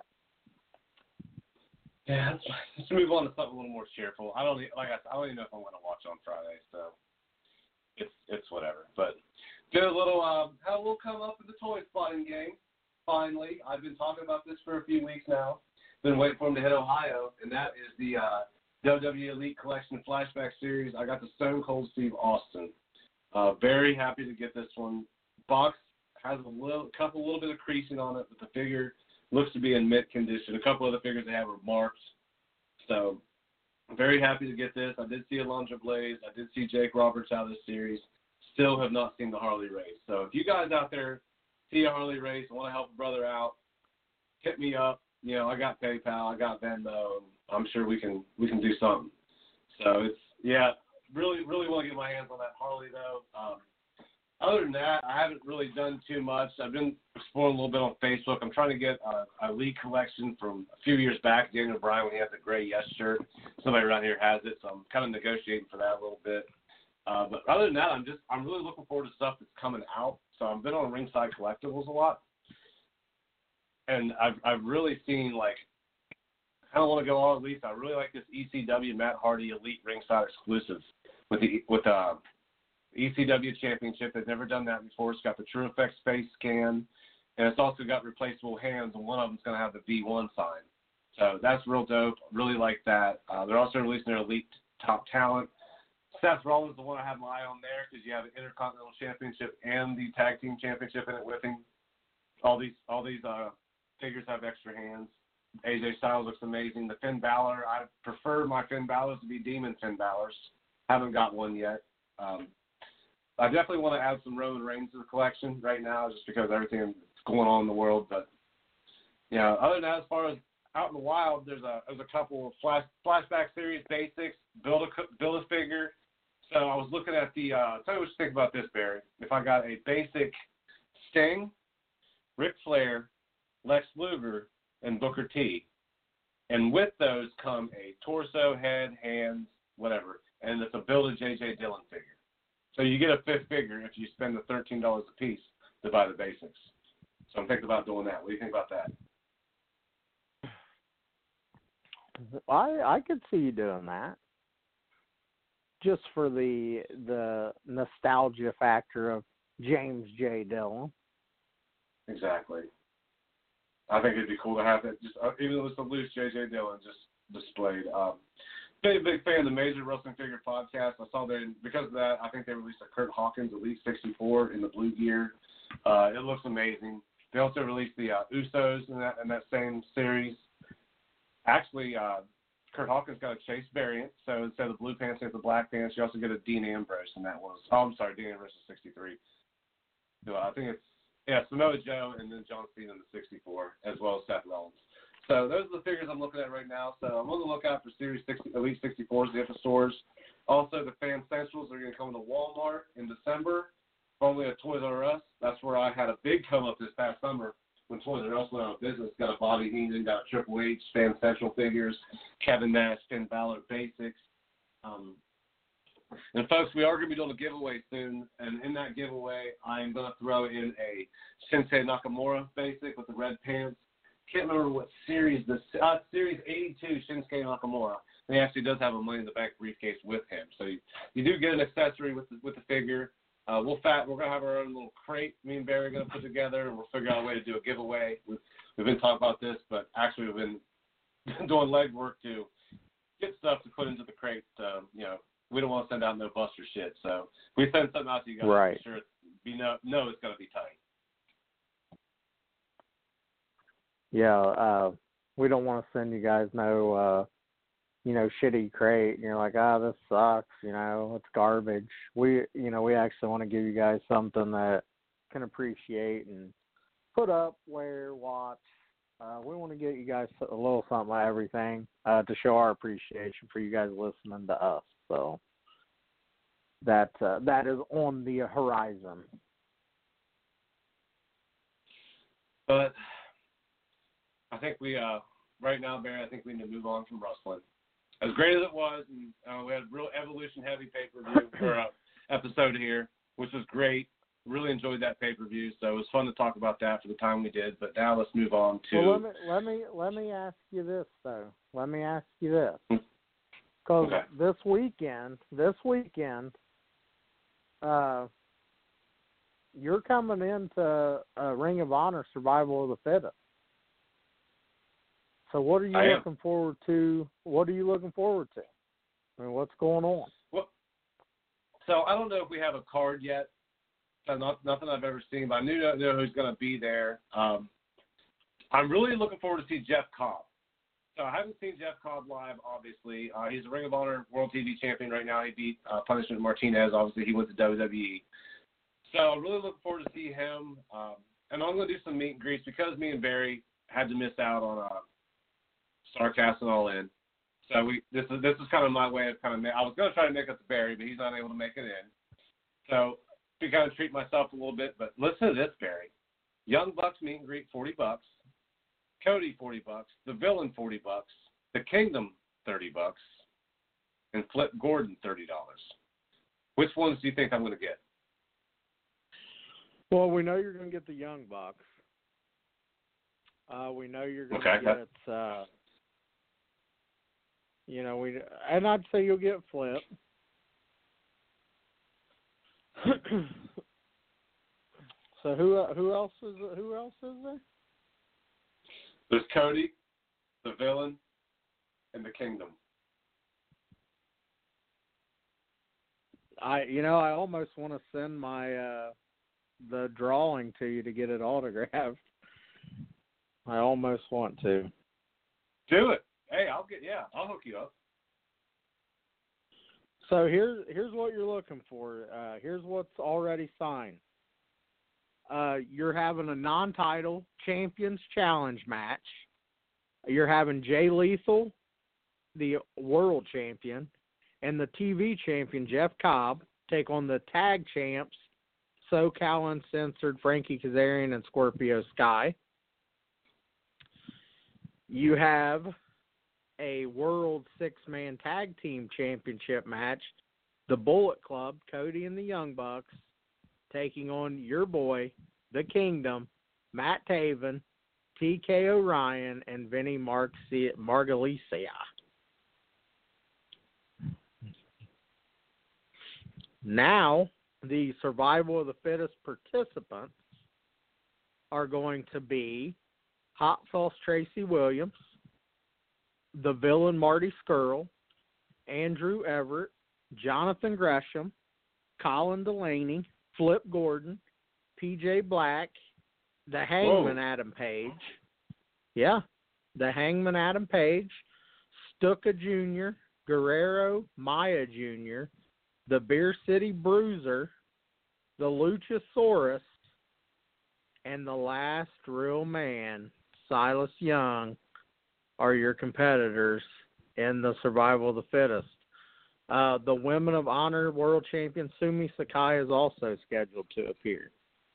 Yeah, let's, let's move on to something a little more cheerful. I don't, like I said, I don't even know if I'm going to watch on Friday, so it's it's whatever. But did a little, um, had a little come up in the toy spotting game. Finally, I've been talking about this for a few weeks now. Been waiting for him to hit Ohio, and that is the uh, W W E Elite Collection Flashback Series. I got the Stone Cold Steve Austin. Uh, very happy to get this one. Box has a little, couple, little bit of creasing on it, but the figure looks to be in mint condition. A couple of the figures they have are marked. So, very happy to get this. I did see Alundra Blaze. I did see Jake Roberts out of this series. Still have not seen the Harley Race. So, if you guys out there see a Harley Race and want to help a brother out, hit me up. You know, I got PayPal, I got Venmo. I'm sure we can we can do something. So it's yeah, really really want to get my hands on that Harley though. Um, other than that, I haven't really done too much. I've been exploring a little bit on Facebook. I'm trying to get a, a Elite collection from a few years back. Daniel Bryan, when he had the gray Yes shirt, somebody around here has it, so I'm kind of negotiating for that a little bit. Uh, but other than that, I'm just I'm really looking forward to stuff that's coming out. So I've been on Ringside Collectibles a lot, and I've I've really seen, like, I don't want to go all Elite. I really like this E C W Matt Hardy Elite Ringside exclusive with the with uh E C W Championship. They've never done that before. It's got the True Effects face scan, and it's also got replaceable hands, and one of them's going to have the V one sign. So that's real dope. Really like that. Uh, they're also releasing their Elite Top Talent. Seth Rollins is the one I have my eye on there because you have the Intercontinental Championship and the Tag Team Championship in it with him. All these all these uh, figures have extra hands. A J Styles looks amazing. The Finn Balor, I prefer my Finn Balors to be Demon Finn Balors. Haven't got one yet. Um, I definitely want to add some Roman Reigns to the collection right now just because everything that's going on in the world. But, you know, other than that, as far as out in the wild, there's a there's a couple of flash, flashback series basics, build a, build a figure. So I was looking at the, uh, tell you what you think about this, Barry. If I got a basic Sting, Ric Flair, Lex Luger, and Booker T, and with those come a torso, head, hands, whatever, and it's a build a J J Dillon figure. So you get a fifth figure if you spend the thirteen dollars a piece to buy the basics. So I'm thinking about doing that. What do you think about that? I I could see you doing that. Just for the the nostalgia factor of James J. Dillon. Exactly. I think it'd be cool to have that, just uh, even though it's a loose J J Dillon, just displayed. Um, big big fan of the Major Wrestling Figure podcast. I saw that because of that, I think they released a Kurt Hawkins Elite sixty-four in the blue gear. Uh, it looks amazing. They also released the uh, Usos in that in that same series. Actually, uh, Kurt Hawkins got a Chase variant, so instead of the blue pants, he has the black pants. You also get a Dean Ambrose, and that was, oh, I'm sorry, Dean Ambrose is sixty-three. So uh, I think it's, yeah, Samoa Joe and then John Cena in the sixty-four, as well as Seth Rollins. So those are the figures I'm looking at right now. So I'm on the lookout for Series sixty, Elite sixty-fours, the F stores. Also, the Fan Centrals are going to come to Walmart in December, formerly at Toys R Us. That's where I had a big come up this past summer when Toys R Us went out of business. Got a Bobby Heenan, got a Triple H, Fan Central figures, Kevin Nash, Finn Balor basics. Um, and, folks, we are going to be doing a giveaway soon. And in that giveaway, I'm going to throw in a Shinsuke Nakamura basic with the red pants. can't remember what series this uh, series eighty-two Shinsuke Nakamura. And he actually does have a Money in the Bank briefcase with him, so you, you do get an accessory with the, with the figure. Uh, we'll fat. We're gonna have our own little crate. Me and Barry are gonna put together, and we'll figure out a way to do a giveaway. We've, we've been talking about this, but actually we've been doing legwork to get stuff to put into the crate. Um, you know, we don't want to send out no buster shit, so we send something out to you guys. Right. To sure be no, no, it's gonna be tight. Yeah, uh, we don't want to send you guys no, uh, you know, shitty crate. And you're like, ah, oh, this sucks. You know, it's garbage. We, you know, we actually want to give you guys something that can appreciate and put up, wear, watch. Uh, we want to get you guys a little something of everything uh, to show our appreciation for you guys listening to us. So that uh, that is on the horizon. But I think we, uh, right now, Barry, I think we need to move on from wrestling. As great as it was, and uh, we had a real evolution-heavy pay-per-view for uh, episode here, which was great. Really enjoyed that pay-per-view, so it was fun to talk about that for the time we did. But now let's move on to. Well, let me let me let me ask you this though. Let me ask you this, because okay. this weekend, this weekend, uh, you're coming into a Ring of Honor Survival of the Fittest. So what are you I looking am. forward to? What are you looking forward to? I mean, what's going on? Well, so I don't know if we have a card yet. So not, nothing I've ever seen, but I knew know who's going to be there. Um, I'm really looking forward to see Jeff Cobb. So I haven't seen Jeff Cobb live, obviously. Uh, he's a Ring of Honor World T V champion right now. He beat uh, Punishment Martinez. Obviously, he went to W W E. So I'm really looking forward to see him. Um, and I'm going to do some meet and greets because me and Barry had to miss out on uh, Starcast and All In. So we this is this is kind of my way of kind of – I was going to try to make it to Barry, but he's not able to make it in. So to kind of treat myself a little bit. But listen to this, Barry. Young Bucks meet and greet, forty bucks. Cody, forty bucks. The Villain, forty bucks. The Kingdom, thirty bucks. And Flip Gordon, thirty dollars. Which ones do you think I'm going to get? Well, we know you're going to get the Young Bucks. Uh, we know you're going to okay. get, uh, you know, we, and I'd say you'll get Flip. So who who else is who else is there? There's Cody, the Villain, and the Kingdom. I you know I almost want to send my uh, the drawing to you to get it autographed. I almost want to. Do it. Hey, I'll get yeah, I'll hook you up. So here's here's what you're looking for. Uh, here's what's already signed. Uh, you're having a non-title Champions Challenge match. You're having Jay Lethal, the world champion, and the T V champion Jeff Cobb take on the tag champs SoCal Uncensored, Frankie Kazarian, and Scorpio Sky. You have a World Six-Man Tag Team Championship match. The Bullet Club, Cody and the Young Bucks, taking on your boy, the Kingdom, Matt Taven, T K O'Ryan, and Vinny Marcia, Margalicia. Now, the Survival of the Fittest participants are going to be Hot Sauce Tracy Williams, the Villain Marty Skrull, Andrew Everett, Jonathan Gresham, Colin Delaney, Flip Gordon, P J Black, the Hangman Whoa. Adam Page. Yeah, the Hangman Adam Page, Stuka Junior, Guerrero Maya Junior, the Beer City Bruiser, the Luchasaurus, and the last real man, Silas Young, are your competitors in the Survival of the Fittest. Uh, the Women of Honor World Champion Sumi Sakai is also scheduled to appear.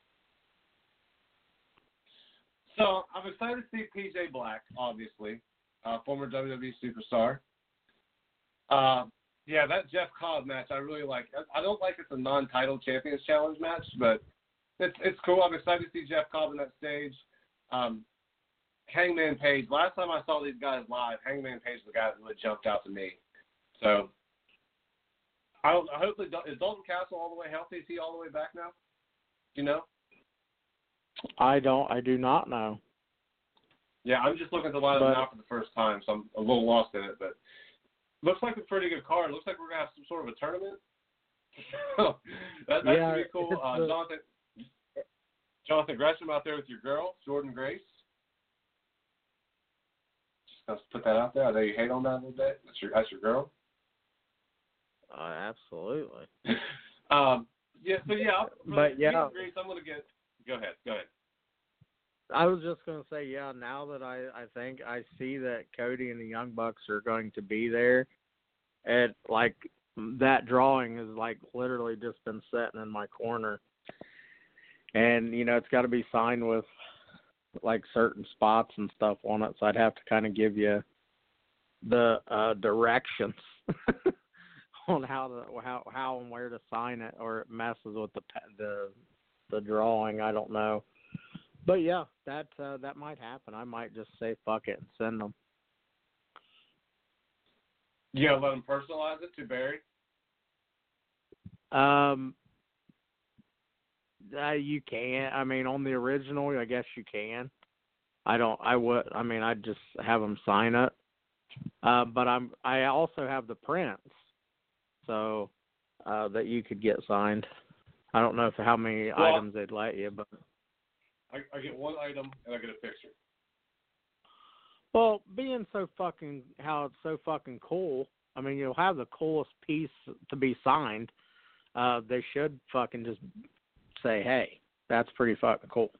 So I'm excited to see P J Black, obviously, uh, former W W E superstar. Uh, yeah, that Jeff Cobb match I really like. I don't like it's a non-title Champions Challenge match, but it's it's cool. I'm excited to see Jeff Cobb on that stage. Um, Hangman Page. Last time I saw these guys live, Hangman Page was the guy that really jumped out to me. So, I don't, hopefully, is Dalton Castle all the way healthy? Is he all the way back now? Do you know? I don't. I do not know. Yeah, I'm just looking at the lineup But- now for the first time, so I'm a little lost in it. But looks like a pretty good card. Looks like we're gonna have some sort of a tournament. that, that Yeah, should be cool. it's Uh, the- Jonathan, Jonathan Gresham out there with your girl, Jordan Grace. Just gonna put that out there. I know you hate on that a little bit. That's your that's your girl. Uh, absolutely. um, yeah. So yeah. For But, the yeah. Grace, I'm gonna get. Go ahead. Go ahead. I was just going to say, yeah, now that I, I think I see that Cody and the Young Bucks are going to be there, and, like, that drawing has, like, literally just been sitting in my corner. And, you know, it's got to be signed with, like, certain spots and stuff on it, so I'd have to kind of give you the uh, directions on how to how how and where to sign it, or it messes with the the the drawing. I don't know. But yeah, that uh, that might happen. I might just say fuck it and send them. You gotta let them personalize it to Barry. Um, uh, you can. I mean, on the original, I guess you can. I don't. I would. I mean, I'd just have them sign it. Uh, but I'm. I also have the prints, so uh, that you could get signed. I don't know if how many well, items they'd let you, but. I, I get one item and I get a picture. Well, being so fucking how it's so fucking cool. I mean, you'll have the coolest piece to be signed. Uh, they should fucking just say, "Hey, that's pretty fucking cool,"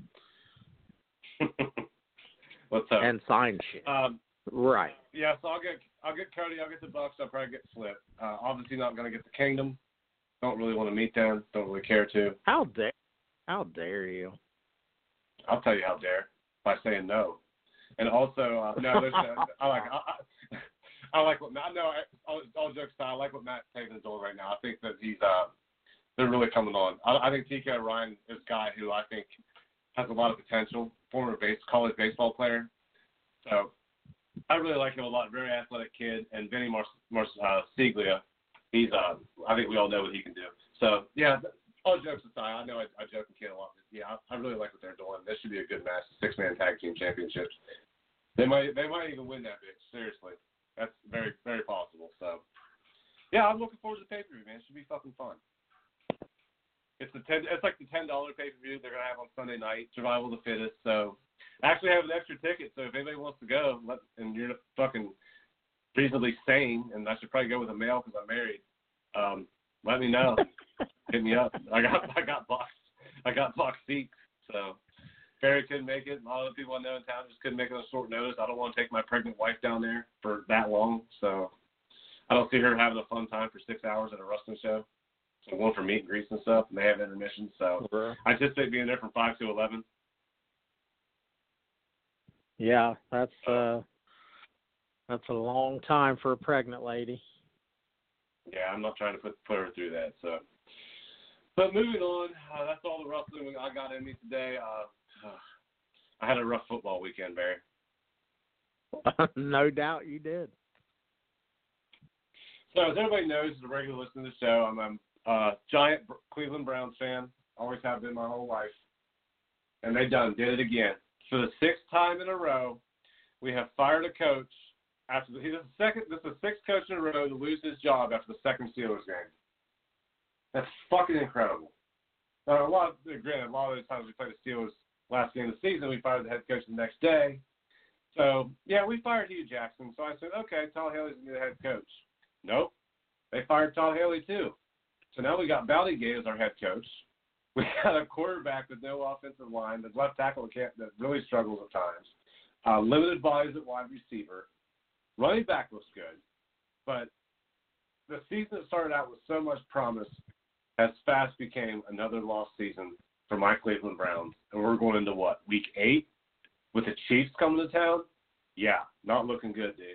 What's up? and sign shit. Um, right. yeah, so I'll get I'll get Cody, I'll get the Bucks, I'll probably get Flip. Uh, obviously not going to get the Kingdom. Don't really want to meet them. Don't really care to. How dare? How dare you? I'll tell you how dare by saying no. And also, uh, no, there's, uh, I like I, I, I like what Matt. No, I, all, all jokes aside, I like what Matt's taking is doing right now. I think that he's uh, they're really coming on. I, I think T K Ryan is a guy who I think has a lot of potential. Former base college baseball player, so I really like him a lot. Very athletic kid, and Vinny Mar- Mar- uh, Siglia. He's uh, I think we all know what he can do. So yeah. All jokes aside, I know I, I joke and kid a lot, but yeah, I, I really like what they're doing. This should be a good match, six-man tag team championships. They might, they might even win that bitch. Seriously, that's very, very possible. So, yeah, I'm looking forward to the pay-per-view, man. It should be fucking fun. It's the ten, it's like the ten dollar pay-per-view they're gonna have on Sunday night, Survival of the Fittest. So, I actually have an extra ticket. So if anybody wants to go, let, and you're fucking reasonably sane, and I should probably go with a male because I'm married. Um, let me know. Hit me up. I got I got box I got box seats. So Barry couldn't make it. A lot of the people I know in town just couldn't make it on short notice. I don't want to take my pregnant wife down there for that long. So I don't see her having a fun time for six hours at a wrestling show. So going for meet and greets and stuff, and they have intermissions. So Right. I anticipate being there from five to eleven. Yeah, that's uh, that's a long time for a pregnant lady. Yeah, I'm not trying to put put her through that. So, but moving on, uh, that's all the wrestling I got in me today. Uh, uh, I had a rough football weekend, Barry. No doubt you did. So as everybody knows, as a regular listener to the show, I'm a uh, giant Cleveland Browns fan. Always have been my whole life. And they done did it again. For the sixth time in a row, we have fired a coach after the, he's the second. This is the sixth coach in a row to lose his job after the second Steelers game. That's fucking incredible. Now, a lot of, granted, a lot of the times we played the Steelers last game of the season, we fired the head coach the next day. So, yeah, we fired Hugh Jackson. So I said, okay, Todd Haley's going to be the head coach. Nope. They fired Todd Haley, too. So now we got Ballygate as our head coach. We got a quarterback with no offensive line, the left tackle that really struggles at times. Uh, limited bodies at wide receiver. Running back looks good. But the season that started out with so much promise has fast became another lost season for my Cleveland Browns. And we're going into what, week eight? With the Chiefs coming to town? Yeah, not looking good, dude.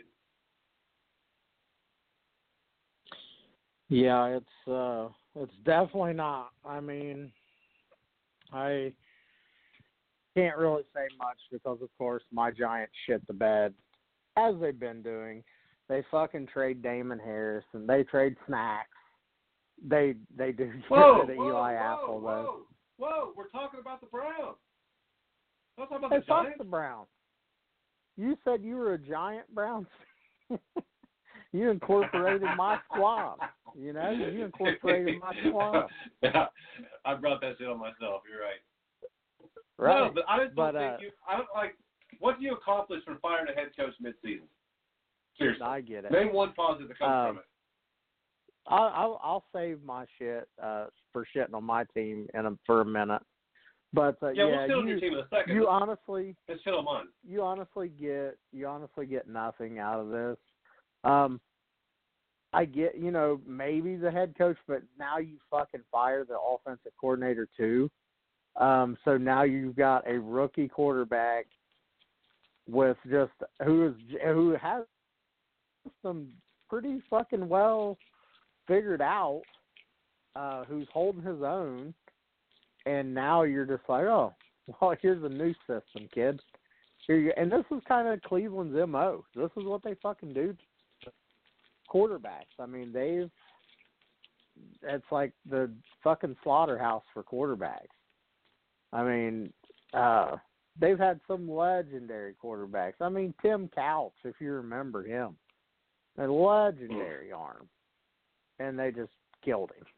Yeah, it's uh, it's definitely not. I mean, I, can't really say much because, of course, my Giants shit the bed, as they've been doing. They fucking trade Damon Harris, and they trade Snacks. They they do get Whoa, rid of whoa, Eli whoa, Apple, whoa, though. whoa! We're talking about the Browns. Let's talk about Hey, the fuck Giants. the Browns. You said you were a Giant Browns fan. You incorporated my squad. You know, you incorporated my squad. Yeah, I brought that shit on myself. You're right. Right. No, but I just don't But, think uh, you. I don't like. What do you accomplish from firing a head coach mid-season? Seriously, I get it. name one positive that comes Um, from it. I'll, I'll I'll save my shit uh, for shitting on my team in a, for a minute. But uh, Yeah, yeah, we'll shit on you, your team in a second. you honestly Let's shit on mine. you honestly get you honestly get nothing out of this. Um, I get, you know, maybe the head coach, but now you fucking fire the offensive coordinator too. Um, so now you've got a rookie quarterback with just who is who has some pretty fucking well figured out, uh, who's holding his own, and now you're just like, oh, well, here's a new system, kid. Here you, and this is kind of Cleveland's M O. This is what they fucking do to quarterbacks. I mean, they've, it's like the fucking slaughterhouse for quarterbacks. I mean, uh, they've had some legendary quarterbacks. I mean, Tim Couch, if you remember him, a legendary arm, and they just killed him.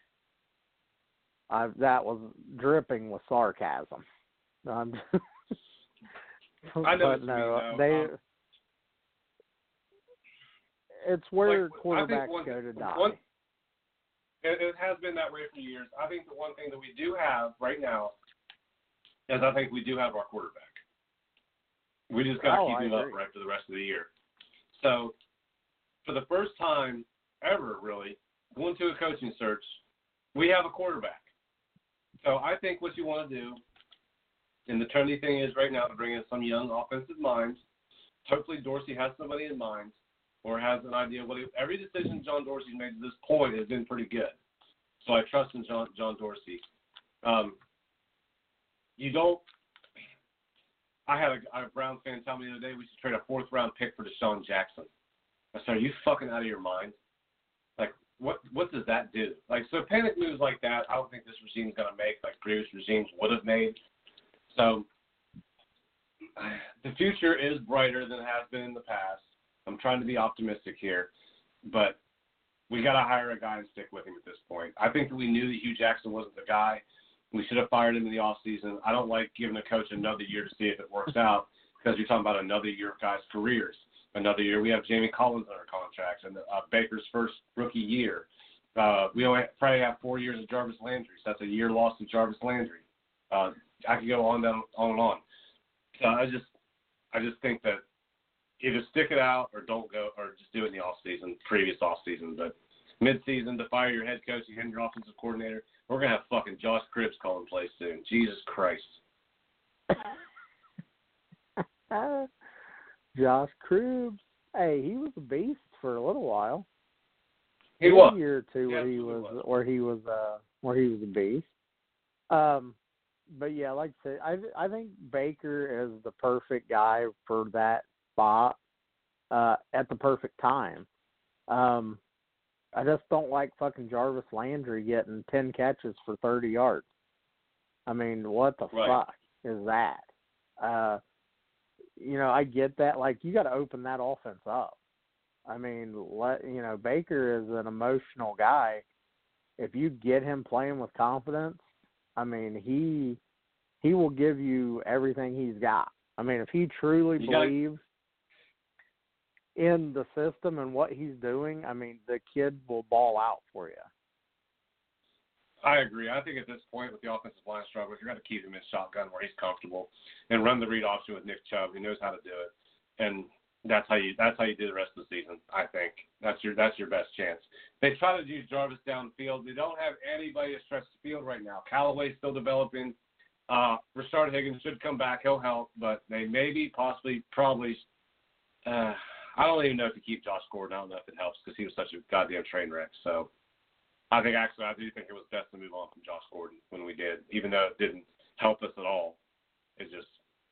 I, that was dripping with sarcasm. Um, I know but what you no, mean, they. though. Um, it's where like, I quarterbacks think one, go to die. One, it, it has been that way for years. I think the one thing that we do have right now is I think we do have our quarterback. We just got to Oh, keep I him agree. upright for the rest of the year. So, for the first time ever, really, going to a coaching search, we have a quarterback. So I think what you want to do, and the trendy thing is right now to bring in some young offensive minds. Hopefully Dorsey has somebody in mind or has an idea. What he, every decision John Dorsey's made to this point has been pretty good. So I trust in John, John Dorsey. Um, you don't – I had a, a Browns fan tell me the other day we should trade a fourth-round pick for Deshaun Jackson. I said, are you fucking out of your mind? Like, what what does that do? Like, so panic moves like that, I don't think this regime's going to make like previous regimes would have made. So the future is brighter than it has been in the past. I'm trying to be optimistic here, but we got to hire a guy and stick with him at this point. I think that we knew that Hugh Jackson wasn't the guy. We should have fired him in the offseason. I don't like giving a coach another year to see if it works out because you're talking about another year of guys' careers. Another year. We have Jamie Collins under contract and uh, Baker's first rookie year. Uh, we only probably have four years of Jarvis Landry, so that's a year lost to Jarvis Landry. Uh, I could go on down, on and on. So I just, I just think that either stick it out or don't go, or just do it in the off season, previous off season. But mid season to fire your head coach and your offensive coordinator, we're gonna have fucking Josh Cribbs calling plays soon. Jesus Christ. Josh Cribbs. Hey, he was a beast for a little while. He a was. year or two Yeah, where he he was, was. where he was uh where he was a beast. Um but yeah, like I said, I I think Baker is the perfect guy for that spot uh at the perfect time. Um I just don't like fucking Jarvis Landry getting ten catches for thirty yards. I mean, what the Right. fuck is that? Uh You know, I get that. Like, you got to open that offense up. I mean, let you know, Baker is an emotional guy. If you get him playing with confidence, I mean, he he will give you everything he's got. I mean, if he truly You gotta- believes in the system and what he's doing, I mean, the kid will ball out for you. I agree. I think at this point with the offensive line struggles, you're going to keep him in shotgun where he's comfortable and run the read option with Nick Chubb. He knows how to do it, and that's how you that's how you do the rest of the season. I think that's your that's your best chance. They try to use Jarvis downfield. They don't have anybody to stretch the field right now. Callaway's still developing. Uh, Rashard Higgins should come back. He'll help, but they maybe, possibly, probably. Uh, I don't even know if to keep Josh Gordon. I don't know if it helps because he was such a goddamn train wreck. So. I think actually I do think it was best to move on from Josh Gordon when we did, even though it didn't help us at all. it just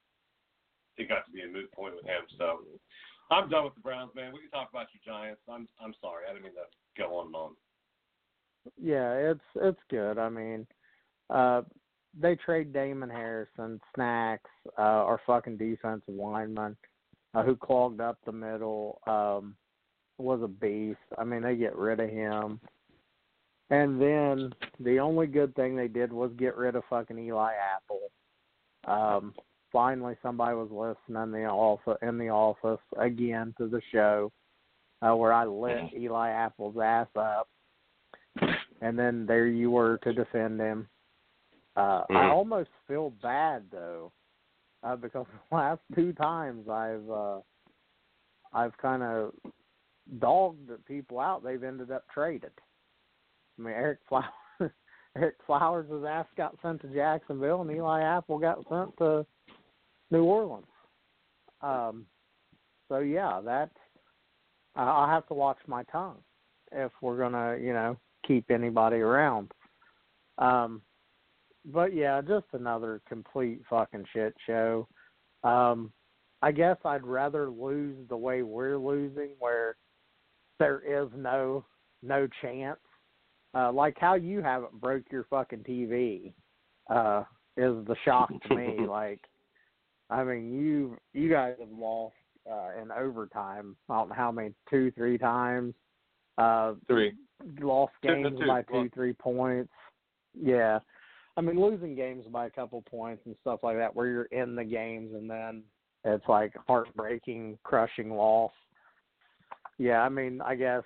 it got to be a moot point with him. So I'm done with the Browns, man. We can talk about your Giants. I'm I'm sorry, I didn't mean to go on and on. Yeah, it's it's good. I mean, uh, they trade Damon Harrison, Snacks, uh, our fucking defensive lineman, uh, who clogged up the middle, um, was a beast. I mean, they get rid of him. And then the only good thing they did was get rid of fucking Eli Apple. Um, finally, somebody was listening in the office, in the office again to the show uh, where I lit Eli Apple's ass up. And then there you were to defend him. Uh, mm-hmm. I almost feel bad though, uh, because the last two times I've uh, I've kind of dogged people out. They've ended up traded. I mean, Eric Flowers, Eric Flowers' ass got sent to Jacksonville, and Eli Apple got sent to New Orleans. Um, so yeah, that's uh, I'll have to watch my tongue if we're gonna, you know, keep anybody around. Um, but yeah, just another complete fucking shit show. Um, I guess I'd rather lose the way we're losing, where there is no no chance. Uh, like how you haven't broke your fucking T V uh, is the shock to me. Like, I mean, you you guys have lost uh, in overtime. I don't know how many, two, three times. Uh, three. Lost games two, two. by two, three points. Yeah. I mean, losing games by a couple points and stuff like that, where you're in the games and then it's like heartbreaking, crushing loss. Yeah, I mean, I guess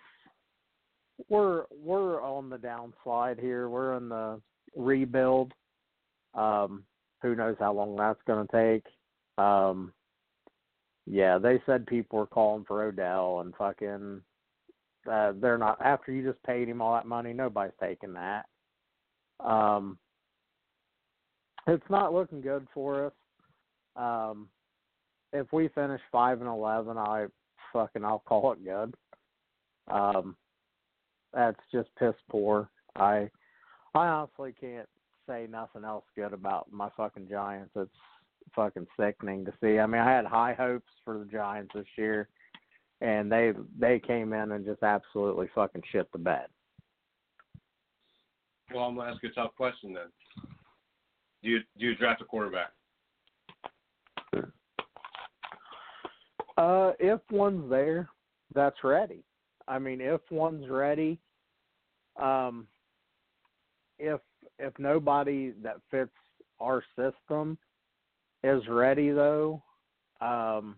we're we're on the downslide here. We're in the rebuild. Um, who knows how long that's going to take. Um, yeah, they said people were calling for Odell and fucking uh, they're not. After you just paid him all that money, nobody's taking that. Um, it's not looking good for us. Um, if we finish five and eleven, I fucking I'll call it good. Um, that's just piss poor. I I honestly can't say nothing else good about my fucking Giants. It's fucking sickening to see. I mean, I had high hopes for the Giants this year, and they they came in and just absolutely fucking shit the bed. Well, I'm gonna ask you a tough question then. Do you do you draft a quarterback? Uh, if one's there, that's ready. I mean, if one's ready, um, if if nobody that fits our system is ready, though, um,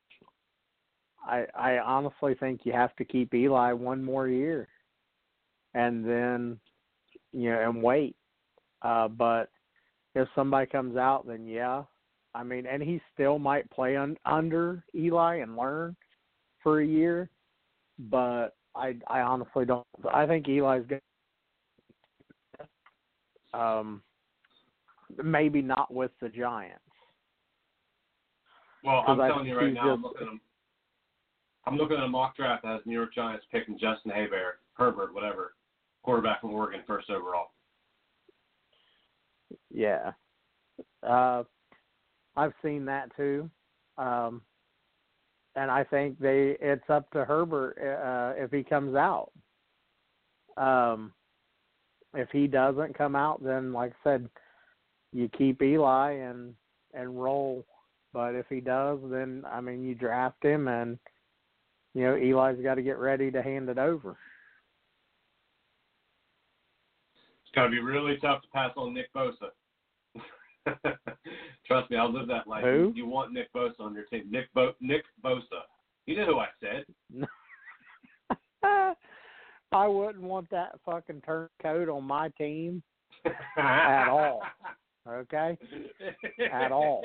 I I honestly think you have to keep Eli one more year, and then you know, and wait. Uh, but if somebody comes out, then yeah. I mean, and he still might play un- under Eli and learn for a year, but I, I honestly don't. I think Eli's going to, um, maybe not with the Giants. Well, I'm I telling you right now, just, I'm looking at him. I'm looking at a mock draft that has New York Giants picking Justin Herbert, Herbert, whatever, quarterback from Oregon, first overall. Yeah. Uh, I've seen that too. Um, and I think they it's up to Herbert uh, if he comes out. Um, if he doesn't come out, then like I said, you keep Eli and and roll. But if he does, then I mean you draft him, and you know Eli's got to get ready to hand it over. It's got to be really tough to pass on Nick Bosa. Trust me, I'll live that life. Who? You, you want Nick Bosa on your team. Nick Bo- Nick Bosa. You know who I said. I wouldn't want that fucking turncoat on my team at all. Okay? At all.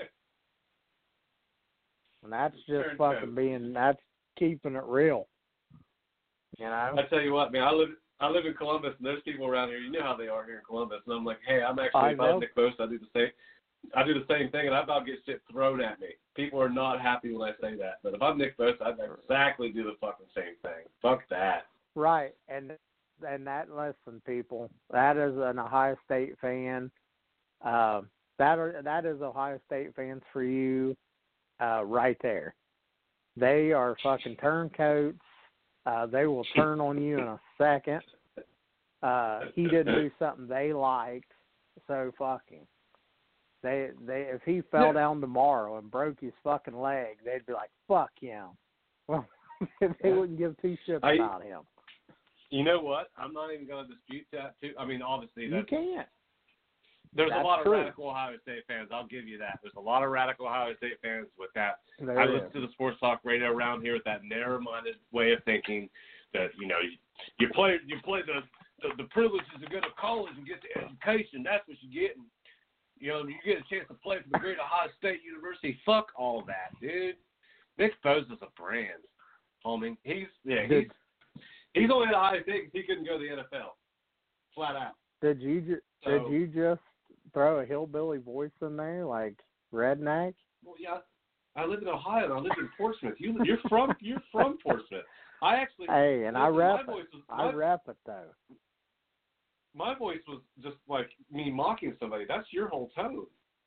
And that's just Turncoat. fucking being, that's keeping it real. You know? I tell you what, man, I live I live in Columbus, and there's people around here. You know how they are here in Columbus. And I'm like, hey, I'm actually, I if I know. was Nick Bosa, I do the same. I do the same thing, and I about get shit thrown at me. People are not happy when I say that. But if I'm Nick Bosa, I'd exactly do the fucking same thing. Fuck that. Right. And and that, listen, people, that is an Ohio State fan. Uh, that are that is Ohio State fans for you, uh, right there. They are fucking turncoats. Uh, they will turn on you in a second. Uh, he didn't do something they liked, so fucking. They they if he fell Yeah. down tomorrow and broke his fucking leg, they'd be like, "Fuck him." Well, they wouldn't give two shits I, about him. You know what? I'm not even going to dispute that. Too. I mean, obviously, You that's, can't. there's That's a lot true. of radical Ohio State fans. I'll give you that. There's a lot of radical Ohio State fans with that. There I is. listen to the sports talk radio around here with that narrow-minded way of thinking that, you know, you, you play you play the, the, the privileges of going to college and get the education. That's what you're getting. You know, you get a chance to play for the great Ohio State University. Fuck all that, dude. Nick Bosa's a brand, homie. He's yeah, he's Did, he's only at Ohio State because he couldn't go to the N F L, flat out. did you ju- So- did you just throw a hillbilly voice in there like redneck? Well, yeah, I live in Ohio and I live in Portsmouth. You you're from you're from Portsmouth. I actually Hey, and I listen, rep my it. voice was, I my, rep it though. my voice was just like me mocking somebody. That's your whole tone.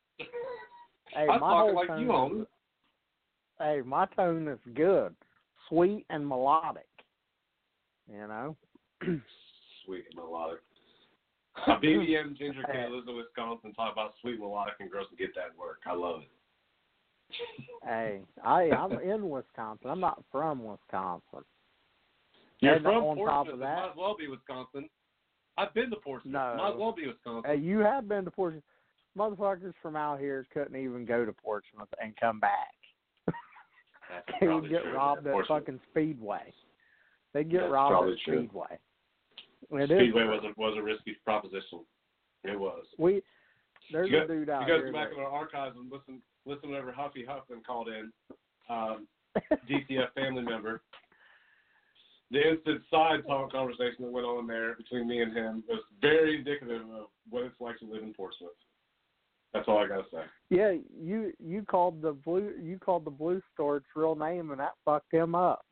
Hey, I'm my talking whole like tone you, homie. is, hey, my tone is good, sweet and melodic. You know. Sweet and melodic. A B B M ginger Hey. kid lives in Wisconsin. Talk about sweet melodic and girls can get that work. I love it. Hey, I I'm in Wisconsin. I'm not from Wisconsin. You're And from on Portsmouth. top of It that- might as well be Wisconsin. I've been to Portsmouth. No. Might as well be Wisconsin. Hey, you have been to Portsmouth. Motherfuckers from out here couldn't even go to Portsmouth and come back. That's They would probably get true. robbed at Portsmouth. fucking Speedway. They get That's robbed probably at true. Speedway. It is Speedway true. was a was a risky proposition. It was. We there's You a guys, dude out you guys here. go back that- in our archives and listen listen whenever Huffy Huffman called in, um, D T F family member. The instant side talk conversation that went on there between me and him was very indicative of what it's like to live in Portsmouth. That's all I gotta say. Yeah, you you called the blue you called the blue store its real name, and that fucked him up.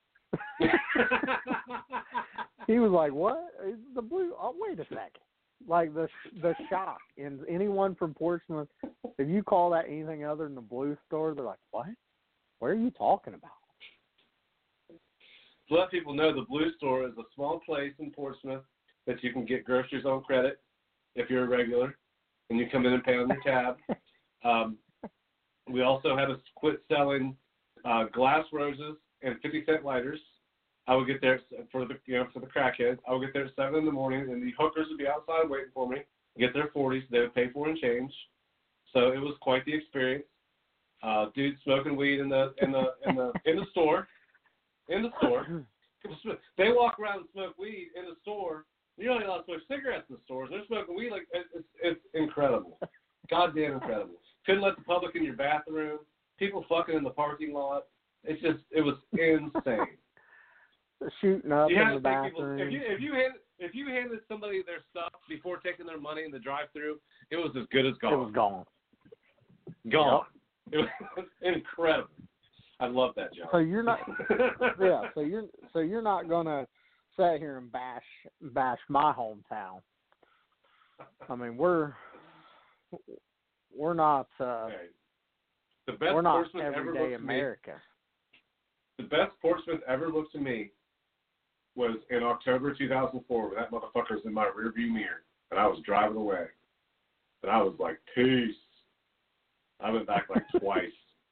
He was like, "What? It's the blue? Oh, wait a second!" Like the the shock in anyone from Portsmouth. If you call that anything other than the blue store, they're like, "What? What are you talking about?" To let people know, the Blue Store is a small place in Portsmouth that you can get groceries on credit if you're a regular, and you come in and pay on your tab. Um, we also had to quit selling uh, glass roses and fifty cent lighters. I would get there for the you know for the crackheads. I would get there at seven in the morning, and the hookers would be outside waiting for me. Get their forties, they would pay for and change. So it was quite the experience. Uh, dudes smoking weed in the in the in the in the store. In the store, they walk around and smoke weed in the store. You're not allowed to smoke cigarettes in the stores. They're smoking weed like it's, it's, it's incredible, goddamn incredible. Couldn't let the public in your bathroom. People fucking in the parking lot. It's just it was insane. Shooting up You in had the to take people. bathroom. If you if you hand, if you handed somebody their stuff before taking their money in the drive-through, it was as good as gone. It was gone. Gone. It was incredible. I love that job. So you're not, yeah. So you're so you're not gonna sit here and bash bash my hometown. I mean, we're we're not uh, Okay. The best we're not Portsmouth ever everyday looked to me. America. The best Portsmouth ever looked to me was in October two thousand four when that motherfucker was in my rearview mirror and I was driving away. And I was like, peace. I went back like twice.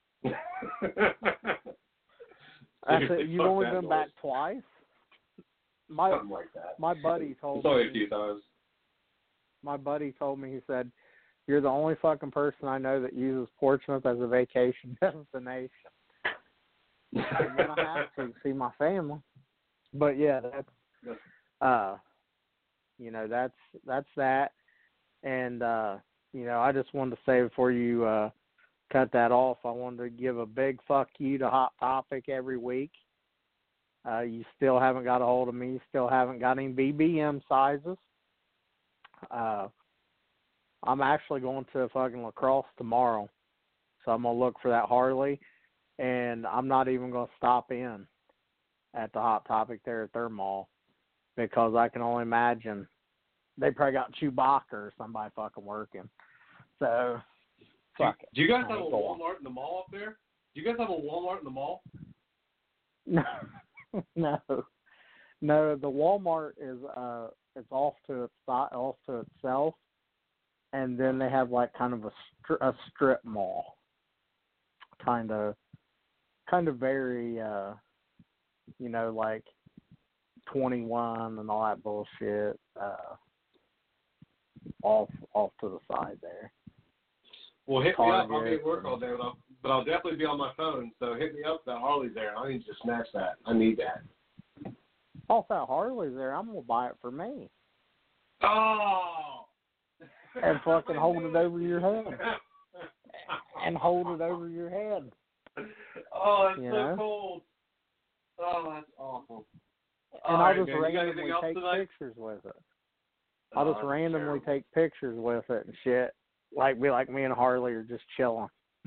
That's Seriously, it. You've fuck only that been noise. back twice. My Something like that. my buddy told It's only me a few times. my buddy told me, he said, "You're the only fucking person I know that uses Portsmouth as a vacation destination." I'm gonna have to see my family. But yeah, that's uh, you know, that's that's that. And uh, you know, I just wanted to say before you uh, cut that off, I wanted to give a big fuck you to Hot Topic every week. Uh, you still haven't got a hold of me. Still haven't got any B B M sizes. Uh, I'm actually going to fucking lacrosse tomorrow, so I'm gonna look for that Harley, and I'm not even gonna stop in at the Hot Topic there at their mall because I can only imagine they probably got Chewbacca or somebody fucking working. So, fuck do, it. do you guys I have a ain't going. Walmart in the mall up there? Do you guys have a Walmart in the mall? No, no, no. The Walmart is uh, it's off to its off to itself, and then they have like kind of a stri- a strip mall, kind of, kind of very, uh, you know, like twenty-one and all that bullshit. Uh, off off to the side there. Well, hit Target. me up. I'll be at work all day, but I'll, but I'll definitely be on my phone. So hit me up. That Harley's there. I need to snatch that. I need that. Oh, if that Harley's there, I'm gonna buy it for me Oh! and fucking hold it over your head and hold it over your head. Oh, it's You so know? cold. Oh, that's awful. And All I'll right, just man. You got randomly anything else take tonight? pictures with it. I'll Oh, just that's randomly terrible. take pictures with it and shit. Like be like me and Harley are just chilling.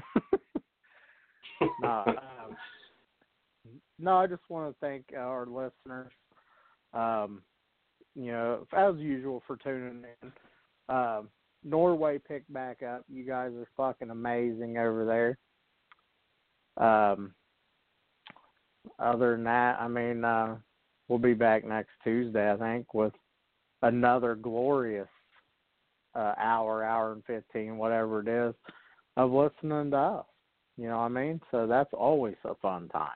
no, um, no, I just want to thank our listeners. Um, you know, as usual for tuning in. Um, Norway picked back up. You guys are fucking amazing over there. Um, other than that, I mean, uh, we'll be back next Tuesday, I think, with another glorious uh, hour, hour and fifteen, whatever it is, of listening to us. You know what I mean? So that's always a fun time.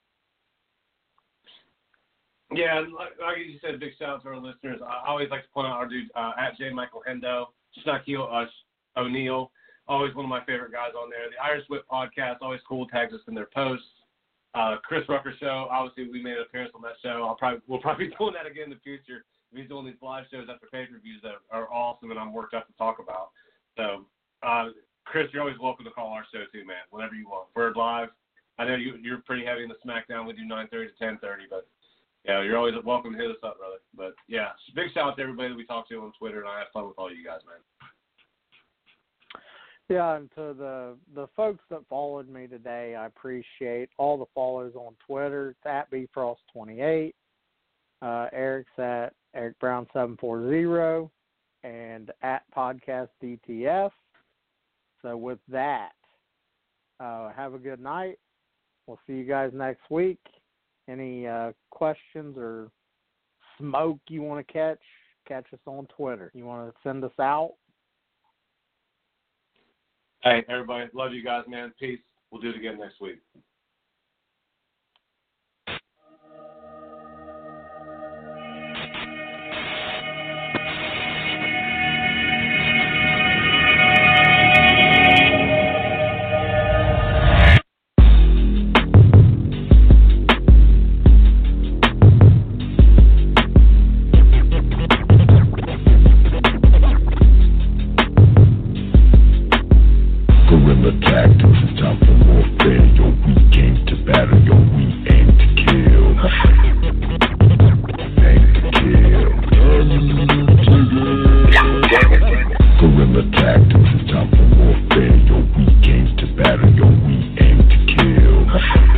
Yeah, like, like you said, big shout out to our listeners. I always like to point out our dude uh, at J. Michael Hendo, Snakil uh, O'Neill, always one of my favorite guys on there. The Irish Whip podcast, always cool, tags us in their posts. Uh, Chris Rucker show, obviously we made an appearance on that show. I'll probably we'll probably be doing that again in the future. He's doing these live shows after pay-per-views that are awesome, and I'm worked up to talk about. So, uh, Chris, you're always welcome to call our show too, man. Whenever you want. Bird Live. I know you, you're pretty heavy in the SmackDown. We do nine thirty to ten thirty, but yeah, you're always welcome to hit us up, brother. But yeah, big shout out to everybody that we talk to on Twitter, and I have fun with all you guys, man. Yeah, and to the the folks that followed me today, I appreciate all the follows on Twitter. It's at B Frost twenty-eight. Uh, Eric's at Eric Brown seven forty, and at Podcast D T F. So with that, uh, have a good night. We'll see you guys next week. Any uh, questions or smoke you want to catch, catch us on Twitter. You want to send us out? Hey, everybody. Love you guys, man. Peace. We'll do it again next week. Guerrilla tactics, it's time for warfare. Yo, we came to battle, yo, we aim to kill.